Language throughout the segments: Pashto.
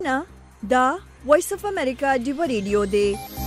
نه دا وایس اف امریکا ډیو ریډیو دی.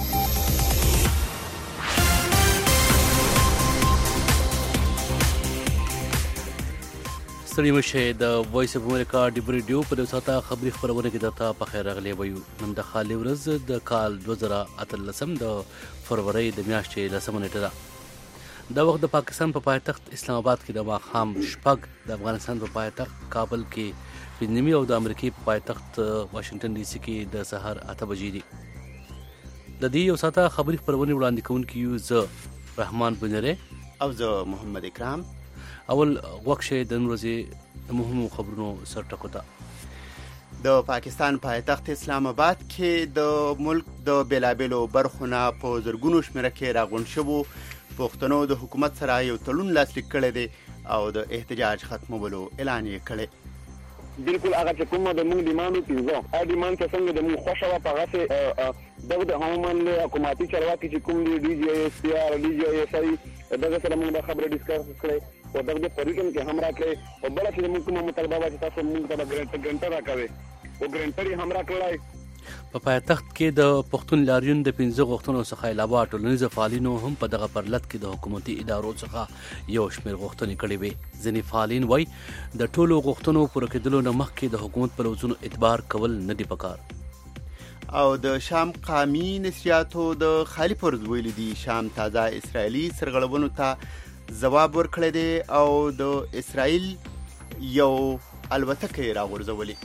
ستړي مشه د وایس اف امریکا ډیو ریډیو په دساته خبري خبرونه کې درته په خیر راغلی وایو. نن د خالي ورځ د کال 2013 د فروری د میاشتې 10 نیټه ده. دا وخت د پاکستان په پایتخت اسلام آباد کې د ماښام شپږ، د افغانستان په پایتخت کابل کې پنځمې او د امریکای په پایتخت واشنگټن ډي سي کې د سهار 8 بجې دي. د دې یو ساته خبري خبرونه وړاندې کوونکي یو زه رحمان بنره او زه محمد اکرام. اول وقشه د ورځې د مهمو خبرونو سرټکو ته. د پاکستان پایتخت اسلام آباد کې د ملک د بیلابیلو برخو نه په زرګونو شمېره کې راغونډ شوو پښتنو د حکومت سره یو تړون لاسلیک کړی دی او د احتجاج ختمولو اعلان یې کړی. بالکل هغه چې کومه د موږ ډیمانډ وکړو هغه ډیمانډ چې څنګه د موږ خوښه وه په هغسې دغه د عموماً حکومتي چارواکي چې کوم دي ډي جی ایس پي آر ډي جی ایس آی دغه سره موږ دا خبره ډسکس کړې او دغه په ریټن کې هم راکړې او بله چې موږ کومه مطالبه وه چې تاسو موږ ته ګرنټر راکوئ او ګرنټر یې هم راکړی. په پایتخت کې د پښتون لاریون د 15 غوښتنو څخه علاوه ټولنیزو فعالینو هم په دغه پرلط کې د حکومتي ادارو څخه یو شمېر غوښتنې کړې وې. ځینې فعالین وایي د ټولو غوښتنو پوره کېدلو نه مخکې د حکومت پر لوزونو اعتبار کول نه دي پکار. او د شام قامي نشریاتو د خالي پرز ویلي دي شام تازه اسرائیلي سرغړونو ته ځواب ورکړی دی او د اسرائیل یو الوتکه راغورځولې.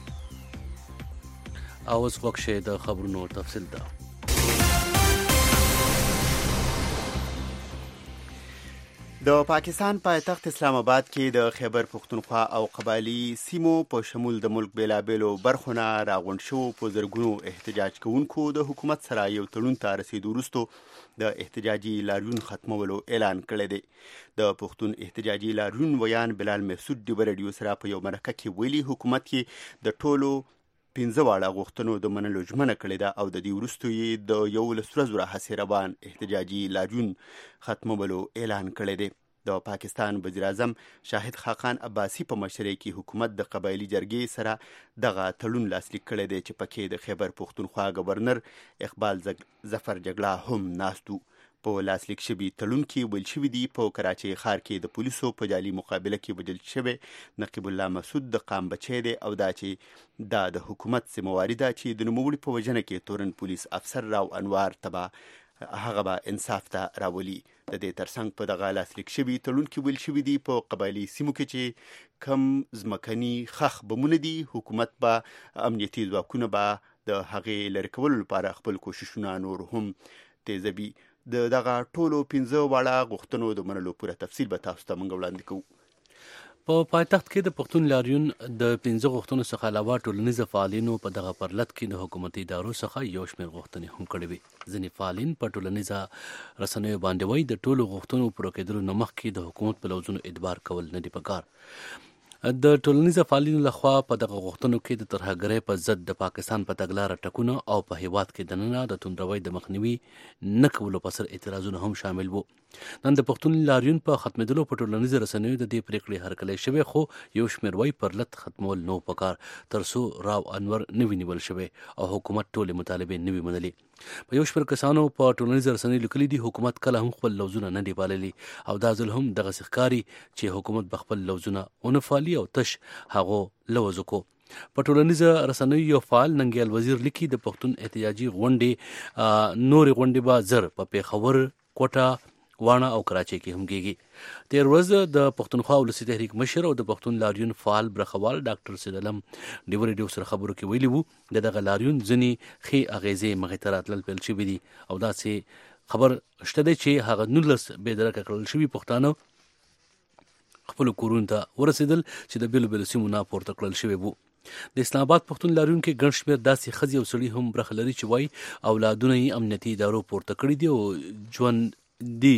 او اوس وقشه د خبرونو تفصیل ده. د پاکستان پایتخت اسلام آباد کې د خیبر پختونخوا او قبایلی سیمو په شمول د ملک بیلابیلو برخو نه راغونډ شوو په زرګونو احتجاج کوونکو د حکومت سره یو تړون ته رسیدو وروسته د احتجاجي لاریون ختمولو اعلان کړی دی. د پښتون احتجاجي لاریون ویان بلال محسود ډیو ریډیو سره په یو مرکه کې ویلي حکومت کې د ټولو 15 واړه غوښتنو د منلو ژمنه کړې ده او د دې وروسته یې د 11 ورځو راهیسې روان احتجاجي لاریون ختمولو اعلان کړی دی. د پاکستان وزیر اعظم شاهد خاقان عباسي په مشرۍ کې حکومت د قبایلی جرګې سره دغه تړون لاسلیک کړی دی چې پکې د خیبر پختونخوا گورنر اقبال ظفر جګړه هم ناست و. په لاسلیک شوي تړون کې ویل شوي دي په کراچۍ ښار کې د پولیسو په جعلي مقابله کې وژل شوی نقیب الله مسعود د قام بچی دی او دا چې دا د حکومت ذمهواري ده چې د نوموړي په وژنه کې تورن پولیس افسر راو انوار تبا هغه به انصاف ته راولي. د دې ترڅنګ په دغه لاسلیک شوي تړون کې ویل شوي دي په قبایلي سیمو کې چې کم ځمکني خښ بمونه دي حکومت به امنیتي ځواکونه به د هغې لرې کولو لپاره خپل کوششونه نور هم تیزوي. دغه ټولو 15 واړه غوښتنو د منلو پوره تفصیل به تاسو ته موږ وړاندې کوو. په پایتخت کې د پښتون لاریون د 15 غوښتنو څخه علاوه ټولنیزو فعالینو په دغه پرلط کې د حکومتي ادارو څخه یو شمېر غوښتنې هم کړې وې. ځینې فعالین په ټولنیزو رسنیو باندې وایي د ټولو غوښتنو پوره کېدلو نه مخکې د حکومت په لوزونو اعتبار کول نه دي پکار. د ټولنیزو فعالینو لخوا په دغه غوښتنو کې د ترهګرۍ په ضد د پاکستان په تګلاره ټکونه او په هیواد کې دننه د توندروي د مخنیوي نه کولو په سر اعتراضونه هم شامل وو. نن د پښتون لاریون په ختمېدلو په ټولنیزو رسنیو د دې پریکړې هرکلی شوی خو یو شمېر وایي پرلط ختمول نو پکار ترڅو راو انور نوی نیول شوی او حکومت ټولې مطالبې نوی منلې. په یو شمېر کسانو په ټولنیزو رسنیو لیکلي دي حکومت کله هم خپل لوزونه نه دی پاللي او دا ځل هم دغسې ښکاري چې حکومت به خپل لوزونه ونه پالي او تش هغو لوز وکړو. په ټولنیزو رسنیو یو فعال ننګیال وزیر لیکي د پښتون احتجاجي غونډې نورې غونډې به زر په پیښور، کوټه، واڼه او کراچۍ کې هم کېږي. تېر ورځ د پښتونخوا ولسي تحریک مشر او د پښتون لاریون فعال برخوال ډاکټر سید علم ډیو ریډیو سره خبرو کې ویلي وو د دغه لاریون ځینې ښې اغېزې مخې ته راتلل پیل شوي دي او داسې خبر شته دی چې هغه 19 بېدرکه کړل شوي پښتانه خپلو کورونو ته ورسېدل چې د بېلو بېلو سیمو نه پورته کړل شوي وو. د اسلام آباد پښتون لاریون کې ګڼ شمېر داسې ښځې او سړي هم برخه لري چې وایي اولادونه یې امنیتي ادارو پورته کړي دي او ژوندي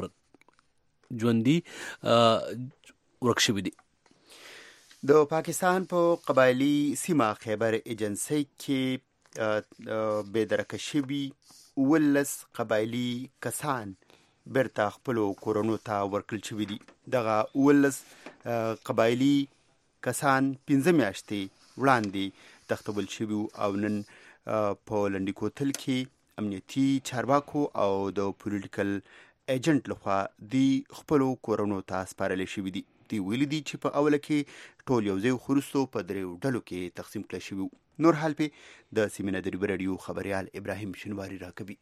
ورک شوي دي. د پاکستان په قبایلی سیمه خیبر ایجنسۍ کې بېدرکه شوي 19 قبایلی کسان بیرته خپلو کورونو ته ورکړل شوي دي. دغه 19 قبایلی کسان 15 میاشتې وړاندې تختول شوي او نن په لنډي کوتل کې امنیتي چارواکو او د پولیټیکل ایجنټ لخوا دی خپلو کورونو ته سپارل شوي دي. دی ویلي دي چې په اوله کې ټول یو ځای خورستو په دریو ډلو کې تقسیم کړل شوي. نور حال په د سیمینه د رادیو خبريال ابراهیم شنواری راکوي.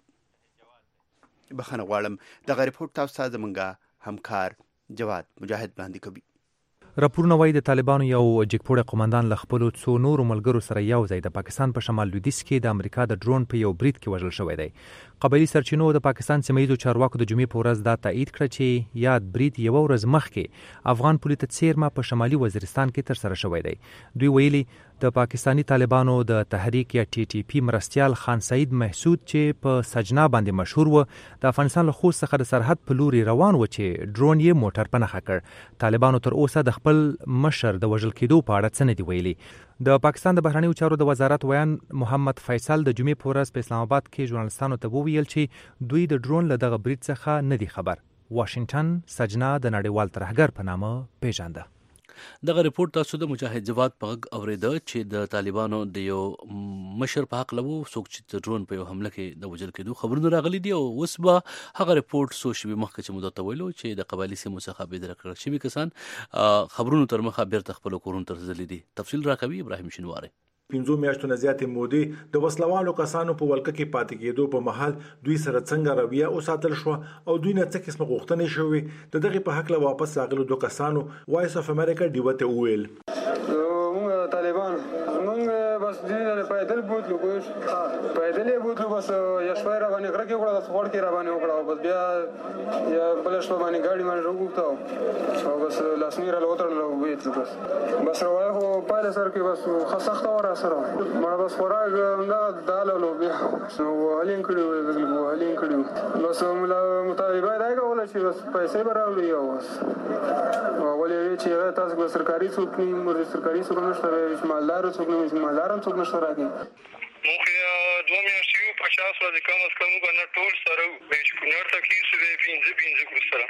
بخښنه غواړم دغه ریپورت تاسو ته زمونږ همکار جواد مجاهد وړاندې کوي. راپورونه وايي د طالبانو یو جګپوړی قومندان له خپلو څو نورو ملګرو سره یو ځای د پاکستان په شمال لویدیځ کې د امریکا د ډرون په یو برید کې وژل شوی دی. قبایلي سرچینو د پاکستان سیمهییزو چارواکو د جمعې په ورځ دا تایید کړه چې یاد برید یوه ورځ مخکې افغان پولي ته څیرمه په شمالي وزیرستان کې ترسره شوی دی. دوی ویلي د پاکستانی طالبانو د تحریک یا ټي ټي پی مرستیال خان سعید محسود چې په سجنا باندې مشهور و د افغانستان له خوست څخه د سرحد په لوري روان و چې ډرون یې موټر په نښه کړ. طالبانو تر اوسه د خپل مشر د وژل کېدو په اړه څه نه دي ویلي. د پاکستان د بهرنیو چارو د وزارت ویان محمد فیصل د جمعې په ورځ په اسلام آباد کې ژورنالستانو ته وویل چې دوی د ډرون له دغه برید څخه نه دي خبر. واشنگټن سجنا د نړیوال ترهګر په نامه پیژانده. دغه ریپورت تاسو د مجاهد جواد په غږ اوریده چې د طالبانو د یو مشر په حق لوو څوک چې د ډرون په یو حمله کې د وژل کېدو خبرونه راغلي دي. او اوس به هغه ریپورت سو شوي مخکې چې موږ ته ویلو چې د قبایلي سیمو څخه بېدره کړل شوي کسان خبرونو تر مخه بیرته خپلو کورونو ته رسېدلي دي. تفصیل راکوي ابراهیم شنواری. 15 میاشتو نه زیاتې مودې د وسلوالو کسانو په ولکه کې پاتې کېدو په محل دوی سره څنګه رویه وساتل شو او دوی نه څه قسمه غوښتنې شوې. د دغه په حق له واپس راغلو دوه کسانو وایس اف امریکا دیوته وویل طالبان موږ بس دې پیدل بوتلو کوش پیدلې بوتلو بس یشوای را باندې غره کې وړه د سپورت کې را باندې وکړه بس بیا یا بلش په باندې گاډي باندې وګورتاو او بس لاسنی را لوترلو وېتلو بس راوه پایله سره کې بس خسخته ورا سره مړه بس خوراک نه دالو بیا هلین کړو بس مطالبه دا کوله چې بس پیسې براولي او ولې چې تاسو په سرکاري څوک نه سرکاري څوک نشته مالدار څوک نه مالدارم څوک نشته راګي موږ دوه میاشتې 50 ورځې کم از کم نه ټول سره به کونړ تکلیف سره 15 کو سره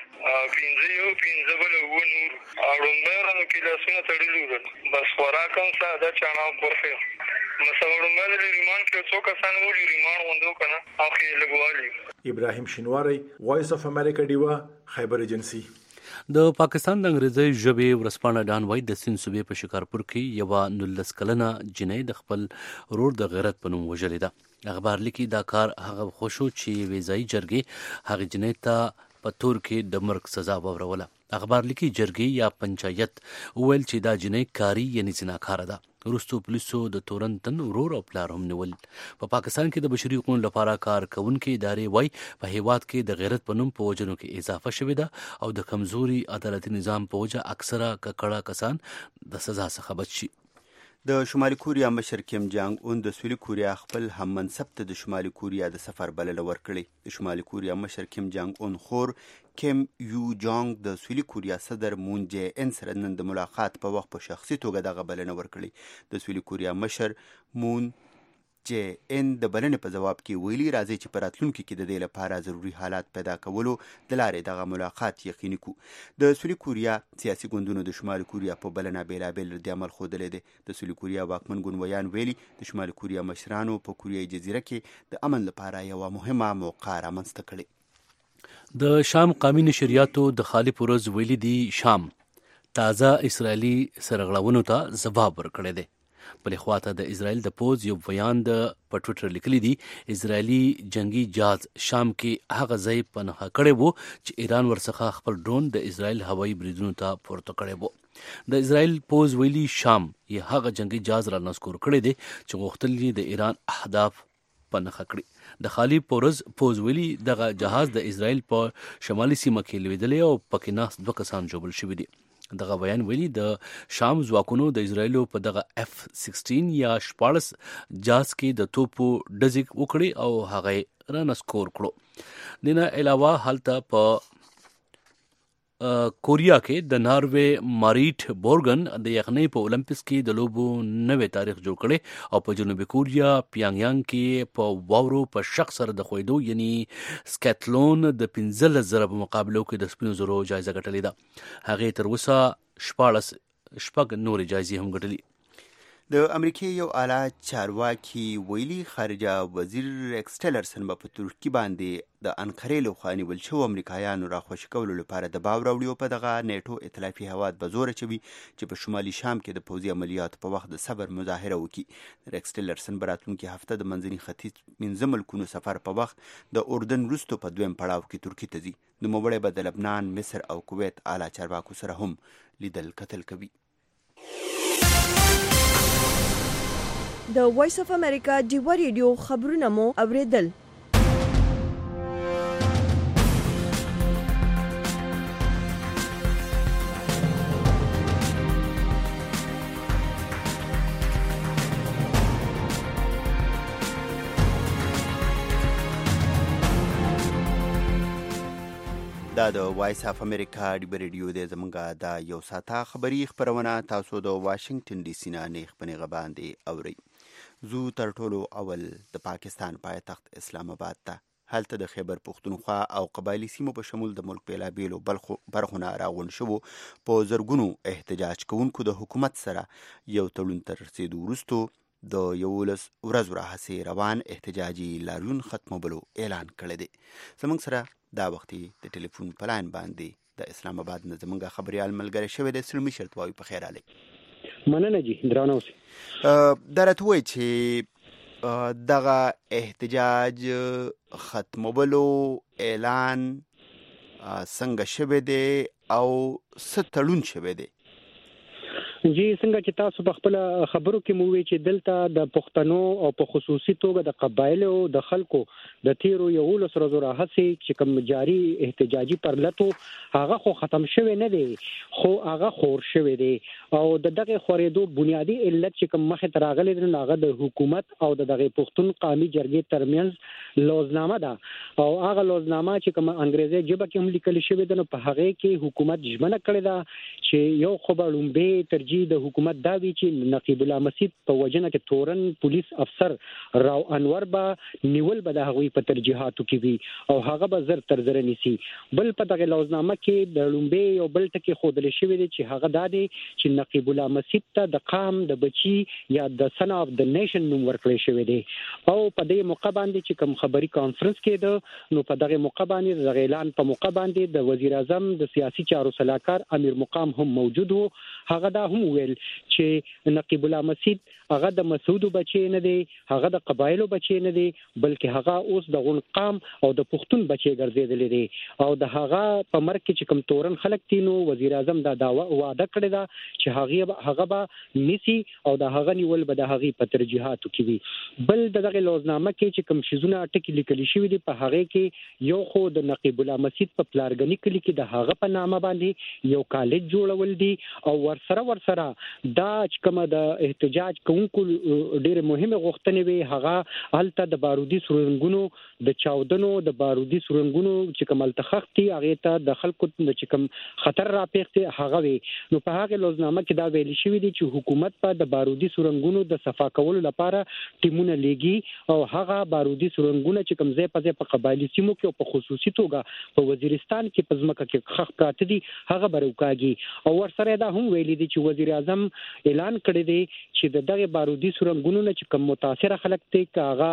15 بل و نور اړومبه کې لاسونه تړلو بس خوراکم ساده چانا پورفه مسوړم باندې ریمان کې څو کسان وړي ریمان وندو کنه اخی لګوالي. ابراهیم شنواری وایس اف امریکا دیوا خیبر ایجنسی. د پاکستان د انګریزي ژبې ورسپانه ډان وای د سین صوبې په شکارپور کې یو 19 کلنه جنۍ د خپل ورور د غیرت په نوم وژلې ده. اخبار لیکي دا کار هغه خوشو چې ویزای جرګې هغه جنۍ ته په تور کې د مرګ سزا وروله. اخبار لیکي جرګې یا پنچایت ویل چې دا جنۍ کاری یعنی زناکاره ده. وروستو پولیسو د تورنتن ورور او پلار هم نیول. په پاکستان کې د بشري حقوقو لپاره کار کوونکې ادارې وای په هیواد کې د غیرت په نوم په وژنو کې اضافه شوې ده او د کمزوري عدالتي نظام په وجه اکثره ککړه کسان د سزا څخه بچ شي. د شمالي کوریا مشر کیم جانګ اون د سویلي کوریا خپل هم منصب ته د شمالي کوریا د سفر بلنه ورکړې. د شمالي کوریا مشر کیم جانګ اون خور کیم یو جانګ د سویلي کوریا صدر مون جې ان سره نن د ملاقات په وخت په شخصي توګه دغه بلنه ورکړې. د سویلي کوریا مشر مون جې ان د بلنې په جواب کې ویلي راځي چې په راتلونکي کې د دې لپاره ضروري حالات پیدا کولو د لارې دغه ملاقات یقیني کو. د سویلي کوریا سیاسي ګوندونو د شمالي کوریا په بلنه بیلابیل رد عمل ښودلی دی. د سویلي کوریا واکمن ګوند ویان ویلي د شمالي کوریا مشرانو په کوریايي جزیره کې د امن لپاره یوه مهمه موقع رامنځته کړې. د شام قومي نشریاتو د خالي پروز ویلي دی شام تازه اسرائیلي سرغړونو ته ځواب ورکړی دی. بلې خواته د اسرائیل د پوز یو بیان د په ټویټر لیکلی دی اسرائیلي جنگي جهاز شام کې هغه ځای په نښه کړی وو چې ایران ورڅخه خپل ډرون د اسرائیل هوایي بریدونو ته پورته کړی وو. د اسرائیل پوز ویلي شام یې هغه جنگي جهاز را نسکور کړی دی چې غوښتل یې د ایران اهداف په نښه کړي. د خالي پوز ویلي دغه جهاز د اسرائیل په شمالي سیمه کې لویدلی او پکې ناست 2 کسان ژوبل شوي دي. دغه بیان ویلي د شام ځواکونو د اسرائیلو په دغه F-16 یا 14 جهاز کې د توپو ډزې وکړي او هغه را نسکور کړو. دنه علاوه هلته په کوریا کې د ناروې ماریټ بورګن د یخنۍ په اولمپیکس کې د لوبو نوې تاریخ جوړ کړي او په جنوبي کوریا پیانګیانګ کې په واورو په شخص سره د خویدو یعنی سکیټلون د 15,000 په مقابلو کې د سپینو زرو جایزه ګټلې ده. هغه تر اوسه 14 نورې جایزې هم ګټلې. د امریکای یو اعلی چارواکي ویلي خارجه وزیر ریکس ټیلرسن په ترکیه باندې د انقرې لخوا نیول شوو امریکایانو راخوشي کولو لپاره دباو راوړي او په دغه نیټو ائتلافي هیواد به زور اچوي چې په شمالي شام کې د پوځي عملیاتو په وخت د صبر مظاهره وکړي. ریکس ټیلرسن به راتلونکي هفته د منځني ختیځ 15 ملکونو سفر په وخت د اردن وروسته په دویم پړاو کې ترکیه ته ځي. نوموړی به د لبنان، مصر او کویت اعلی چارواکو سره هم لیدل کتل کوي. د وایس اف امریکا ډیوا ریډیو خبرونه مو اوریدل. دا د وایس اف امریکا ډیوا ریډیو د زمونږه دا یو ساعته خبری خبرونه تاسو د واشنگټن ډي سي نه نیخ پنیغه باندې اوري. زو تر ټولو اول د پاکستان پایتخت اسلام آباد ته هلته د خیبر پختونخوا او قبایلی سیمو په شمول د ملک بیلابیلو برخونه راغونډ شوو. په زرګونو احتجاج کوونکو د حکومت سره یو تړون تر رسیدو وروسته د 11 ورځو راهیسې روان احتجاجي لاریون ختمولو اعلان کړی دی. زموږ سره دا وختي د ټلیفون په لاین باندې د اسلام آباد نه زموږ خبريال ملګری شوی د سلمی شرط وایي په خیر علي. مننه جی درانه اوسئ. درته وایي چې دغه احتجاج ختمولو اعلان څنګه شوی دی او څه تړون شوی دی؟ جی څنګه چې تاسو په خپل خبرو کې مو وی چې دلته د پښتنو او په خصوصي توګه د قبایلو د خلکو د تیرو 11 ورځو راهیسې چې کوم جاری احتجاجي پرلتو هغه خو ختم شوی نه دی، خو هغه خور شوی دی او د دغه خورېدو بنیادی علت چې کوم مخه تراغلي د هغه د حکومت او د دغه پښتون قومي جرګې ترمنځ لوزنامه ده او هغه لوزنامه چې کوم انګریزي ژبه کې هم لیکل شوی ده نو په هغه کې حکومت ژمنه کړې ده چې یو خبرلومبه ترجیح د حکومت دا وی چې نقیب الله مسید په وجنه کې تورن پولیس افسر راو انور با نیول به د هغوی په ترجیحاتو کې وي او هغه به زر تر زر نسی. بل په دغه لوزنامه کې د لومبه یو بل ټکی خودل شوی دی چې هغه دا دی چې نقیب الله مسید ته د قام د بچي یا د سن اف د نیشن نوم ورکړی شوی دی او په دې موقع باندې چې کوم خبري کانفرنس کې ده نو په دغه موقع باندې د اعلان په موقع باندې د وزیر اعظم د سیاسي چارو سلاکار امیر مقام هم موجود وو. هغه دا هم ویل چې نقیب الله مسید هغه د مسعود بچی نه دی، هغه د قبایلو بچی نه دی، بلکې هغه اوس د غون قام او د پښتون بچی ګرځیدل دي او د هغه په مرګ کې چې کوم تورن خلک تینو وزیر اعظم دا وعده کړی دا چې هغه به نسی او د هغه نیول به د هغه په ترجیحاتو کې وي. بل دغه لوزنامه کې چې کوم شیزونه ټکی لیکل شوی دي په هغه کې یو خو د نقیب الله مسید په پلارګنی کلی کې د هغه په نامه باندې یو کالج جوړول دي او ورسره دا چې کومه د احتجاج کوونکو ډېر مهمه غوښتنې وي هغه هلته د بارودي سرنګونو د چاودنو د بارودي سرنګونو چې کوم التخختي هغه ته د خلکو چې کوم خطر راپېښته هغه وي. نو په هغه لوزنامه کې دا ویل شوی دی چې حکومت په د بارودي سرنګونو د صفا کولو لپاره ټیمونه لګي او هغه بارودي سرنګونه چې کوم ځای په ځای په قبایلی سیمو کې او په خصوصي توګه په وزیرستان کې په ځمکه کې خخ پراته دي هغه بروکاږي او ورسره دا هم ویل دي چې وزیر اعظم اعلان کړی دی چې دغه بارودي سرنګونو نه چې کوم متاثر خلک ته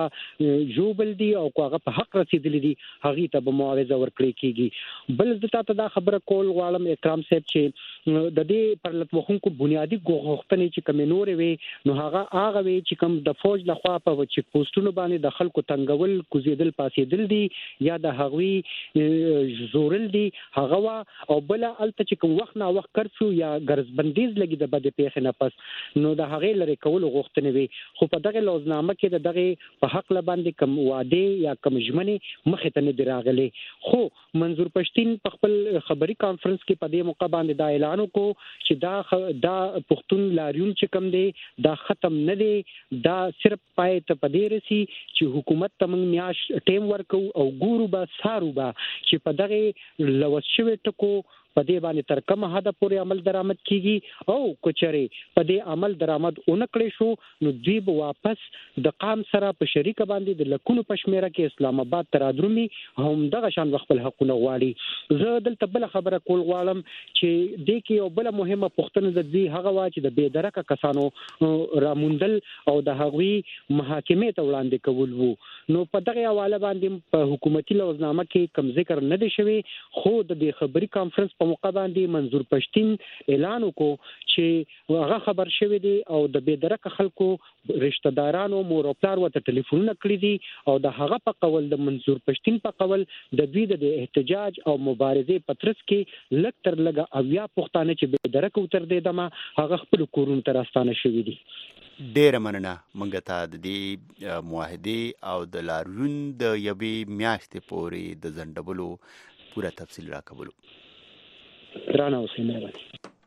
هغه جوبل دي او هغه په حق رسیدلی دي هغه ته به معاوضه ورکړي کیږي. بل دته دا خبره کول غواړم اکرام صاحب چې د دې پرلط وخونکو بنیادی غوښتنې چې کوم نور وي نو هغه وي چې کوم د فوج لخوا په چک پوسټونو باندې د خلکو تنګول کوزیدل پاسېدل دي یا د هغوی زورل دي هغه او بل الته چې کوم وخت نه وخت کرفیو یا ګرځبندیز لګي د بده پیښه نه پس نو د هغه لري کول غوښتنې وي. خو په دغه لوزنامه کې دغه په حق لباندې کوم وعده یا کوم ژمنې مخه ته نه دراغلي. خو منظور پښتين په خپل خبري کانفرنس کې په دې موقع باندې دا اعلان وکړو چې دا پښتون لاریون چې کوم دی دا ختم نه دی، دا صرف پای ته پدې رسی چې حکومت ته موږ میاش ټیم ورکو او ګورو به سارو به چې په دغه لوسشوي ټکو په دې باندې تر کومه حد پورې عمل درآمد کیږي او کچري په دې عمل درآمد اونکړې شو نو دوی به واپس د قام سره په شریک باندې د لکونو پښمیره کې اسلام آباد ترادرومي هم دغه شان خپل حقونه غواړي. زه دلته بل خبره کول غواړم چې د کې یو بل مهمه پوښتنه د دې هغه وا چې د بېدرکه کسانو راموندل او د هغوی محاکمې ته وړاندې کول وو. نو په دغه حواله باندې په حکومتي لوزنامه کې کم ذکر نه دی شوی خو د دې خبري کانفرنس په موقع باندې منظور پښتين اعلان وکړ چې هغه خبر شوی دی او د بېدرکه خلکو رشتہ دارانو مور او پلار ورته ټلیفونونه کړی دي او د هغه په قول د منظور پښتين په قول د دوی د احتجاج او مبارزې پترس کې لږ تر لږه اویا پښتانه چې بېدرکه وتر دې دمه هغه خپل کورونو ته راستانه شوي دي. ډیره مننه. موږ ته د دې معاهدې او د لاریون د یوې میاشتې پورې د ځنډولو پوره تفصیل راکولو. رانه اوسئ مهرباني.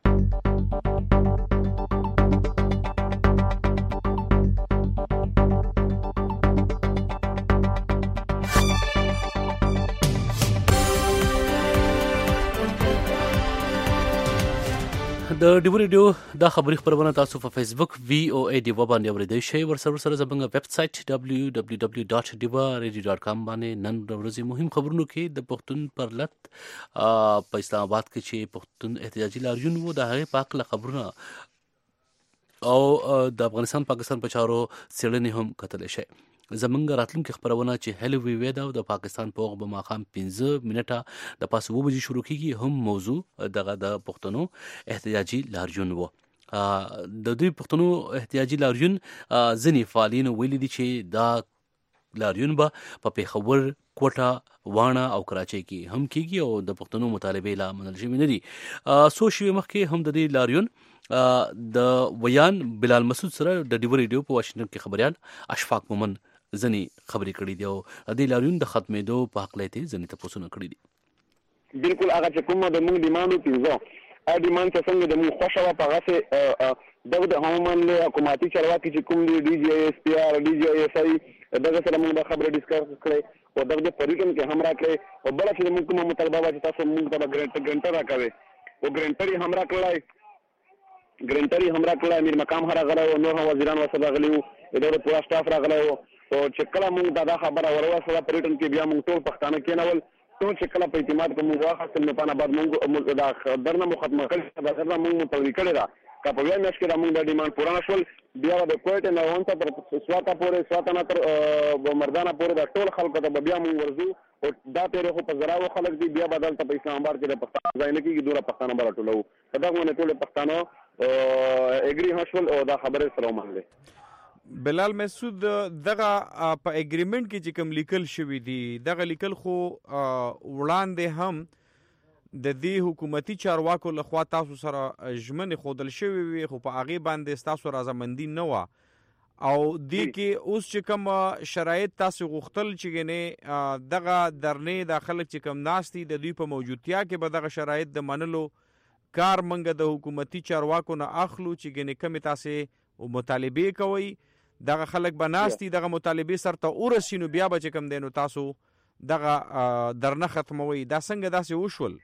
د ډیو ریډیو دا خبري خبرونه تاسو په فیسبوک VOA ډیوا باندې اوریدئ شئ. ورسره زموږ ویب سټ www.diwaradio.com باندې نن د ورځې مهم خبرونو کې د پښتون پرلط په اسلام آباد کې چې پښتون احتجاجي لاریون وو د هغې په هکله خبرونه او د افغانستان پاکستان په چارو څېړنې هم کتلی شئ. زمونږ راتلونکي خبرونه چې هلو وی وی دا د پاکستان په وخت به ماښام 15 منټه د پاسه 9 بجې شروع کیږي هم موضوع دغه د پښتنو احتجاجي لاریون وو. د دوی پښتنو احتجاجي لاریون ځینې فعالین ویلي دي چې دا لاریون به په پیښور، کوټه، واڼه او کراچۍ کې هم کیږي او د پښتنو مطالبې لا منل شوي نه دي. څو شېبې مخکې هم د دې لاریون د ویان بلال مسعود سره د ډیو ریډیو په واشنګټن کې خبريال اشفاق مومن ځنی خبرې کړې دي او د لاریون د ختمېدو په حق لته ځنی تاسو کړی دي. بالکل هغه چې کومه د موږ ډیماندو پیزو ا ډیماند څنګه د موږ خوشاله پغه دغه هومن له حکومتي چارواکي چې کوم دي ډي جی اس پی آر ډي جی اس آی دغه سره موږ د خبرې ډیسکس کړې او دغه پریټن کې هم راکړې او بل چې موږ کومه مطالبه واچ تاسو موږ ته ګرانټر راکوي او ګرانټر هم راکړای امیر مقام هر غلا او نور وزیران وسره غلیو اداره پورا سټاف راغلی او چې کله موږ دا خبره ورسره پریټن کې بیا موږ ټول پښتانه کېنول ټول چې کله په اعتماد کوم واخصل نه پانه بعد موږ دا درنه مخدمه کړې دا غره موږ متوي کړی دا کا په ویا مېش کې موږ د ډیماند پورا نشول بیا د کوټه نه وانته پر سواته پورې سواته نه تر مردانه پورې د ټول خلکو ته بیا موږ ورزو او دا پیره خو په زراو خلک دي بیا بدل ته په اسلام آباد کې د پښتون ځای نه کېږي دوره پښتانه بل ټولو په دا باندې ټول پښتانه اګری هشول او دا خبره سره ومنله. بلال مسعود دغه په اګریمنت کې چې کوم لیکل شوی دی دغه لیکل خو وړاندې هم د دې حکومتي چارواکو لخوا تاسو سره ژمنې خودل شوی وي خو په هغه باندې تاسو رضامندي نه و او دې کې اوس چې کوم شرایط تاسو غوښتل چې ګنې دغه درنې د خلک چې کوم ناشتي د دوی په موجودتیا کې به دغه شرایط د منلو کار منګه د حکومتي چارواکو نه اخلو چې ګنې کم تاسو او مطالبه کوي دغه خلک بناستي دغه مطالبه سره ورسینو بیا به کوم دینو تاسو دغه درنه ختموي دا څنګه داسې وشول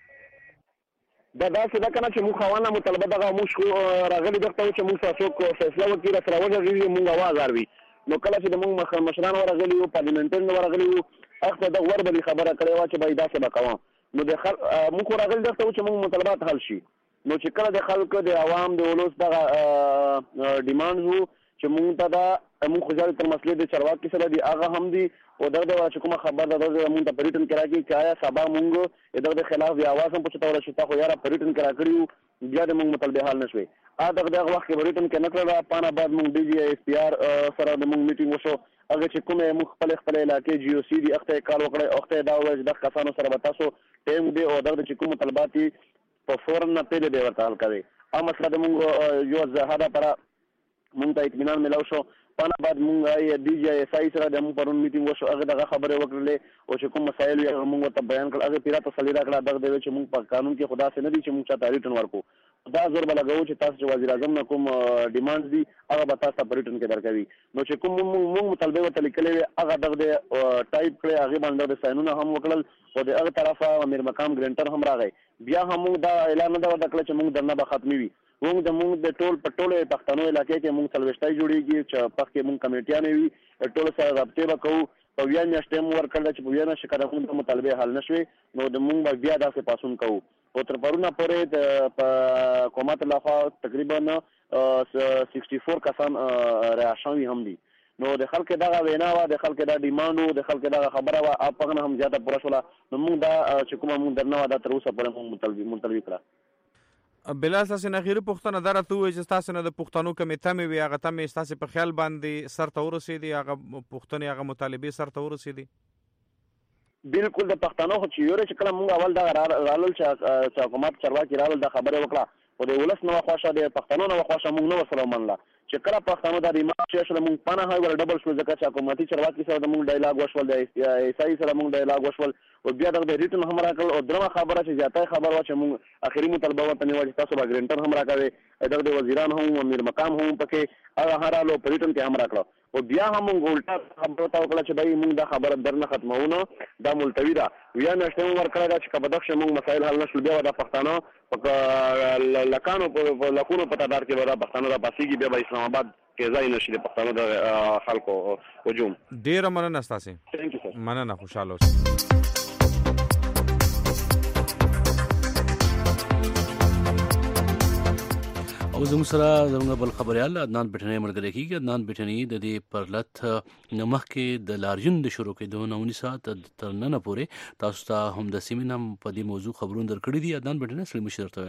دا داسې دا کنه چې موږ خوانه مطالبه دغه موږ راغلي دغه چې موږ تاسو فیصله وکړه سره وځي موږ आवाज اروي نو کله چې موږ مشران ورغلي او پارلیمنټر ورغلي اخته د وربلي خبره کړې و چې باید داسې وکړو نو د موږ راغلي دغه چې موږ مطالبات حل شي نو چې کله د خلکو د عوام د ولوس دغه ډیماند وو چې موږ ته دا موږ خو ځل تر مسلې د چارواکي سره دی هغه هم دی او دغه چې کومه خبر ده د موږ ته پریټن کرا کې چې آیا سبا موږ دغه خلاف دی आवाज هم پوښتنه ورشي تا خو یاره پریټن کرا کړیو بیا د موږ مطالبه حل نشوي دغه وخت کې پریټن کې نه کړل پانه بعد موږ ډي جی اس پی آر سره د موږ میټینګ وشو هغه چې کومه موږ خپل علاقې جی او سی دی اخته کال وکړي اخته دا وځ د کسانو سره تاسو ټیم دی او دغه چې کوم طلبات په فورن نه پیله دی ورته حل کوي مسله د موږ یو زهاده پر مونږ ته اطمینان ملو شو پانه بعد مونږ ډي جی اس آی سره د مونږ پرون میټینګ وشو هغه دغه خبره وکړلې او چې کوم مسایل یې مونږ ته بیان کړل هغه پیرا تسلی راکړه دغه دی چې مونږ په قانون کې خدا سره نه دي چې مونږ چاته ریټن ورکو دا زور بلګو چې تاسو چې وزیر اعظم نه کوم ډیمانډز دي هغه به تاسو په ریټن کې درکوي نو چې کوم مونږ مطالبه وته لیکلې هغه دغه ټایپ کړی هغه باندې د ساينونه هم وکړل او د هغه طرفه امیر مقام ګرانټر هم راغی بیا هم دا اعلان نه وکړ چې مونږ درنه به ختمي وي مونږ د ټول پټوله پښتنو علاقې کې مونږ څلويشتای جوړیږي چې پخې مونږ کمیټیانې وي ټول سره رابطه وکړو په بیا میاشتې مو ورکړل چې بیا نشه کړه مونږ مطالبه حل نشوي نو د مونږ بیا داسې پاسون کوو او تر پرونه پورې د حکومت لخوا تقریبا 64 کسان راشي هم دي نو د خلک دغه وینا وا د خلک دا ډیماندو د خلک دغه خبره وا اپغه هم زیاته پوره شوله نو مونږ دا چې کومه مونږ درنه وا د تر اوسه پورې مونږ مطالبه کړه بلا اساس نه غیر پښتنه درته وي چې تاسو نه د پښتنو کمیټه مې وي هغه ته مې تاسو په خیال باندې سر ته ورسېدي هغه پښتني هغه مطالبه سر ته ورسېدي بالکل د پښتنو خو چې یوره چې کله مونږ اول دا رالل چې حکومت چرواکي رالل د خبره وکړه او د ولس نو خوښه د پښتنو نو خوښه مونږ نو سره منله چې کله پښتنو د ریمارک چې شله مونږ پنه هاي ول ډبل شو ځکه چې حکومتي چرواکي سره د مونږ ډایلاګ وشول د ایسای سره مونږ ډایلاګ وشول او بیا د ریټن هم راکړل او درمه خبره چې زیاته خبره وا چې مونږ اخري مطالبه وته نیول چې تاسو به ګرانټر هم راکړي دغه وزیران هم امیر مقام هم پکې هغه هرالو پریټن کې هم راکړو او بیا هم مونږ الټا خبره تا وکړه چې دای مونږ دا خبره درنه ختمونه دا ملتوی دا بیا نشته مونږ ورکړه چې کبه دښه مونږ مسایل حل نشول بیا د پښتنو لکانو په لکونو په تعداد کې ودا پښتنو د باسيږي بیا اسلام آباد کې ځای نشي د پښتنو د خلکو هجوم ډیر مننه تاسو ثانک یو سر مننه خوشاله اوسئ او زموږ سره زموږ بل خبريال عدنان بټنی ملګری کیږي عدنان بټنی د دې پرلط نمخ کې د لاریون د شروع کېدو 19 ساعت تر نن پورې تاسو ته هم د سیمینم په دې موضوع خبرونه درکړي دي عدنان بټنی سره مشرته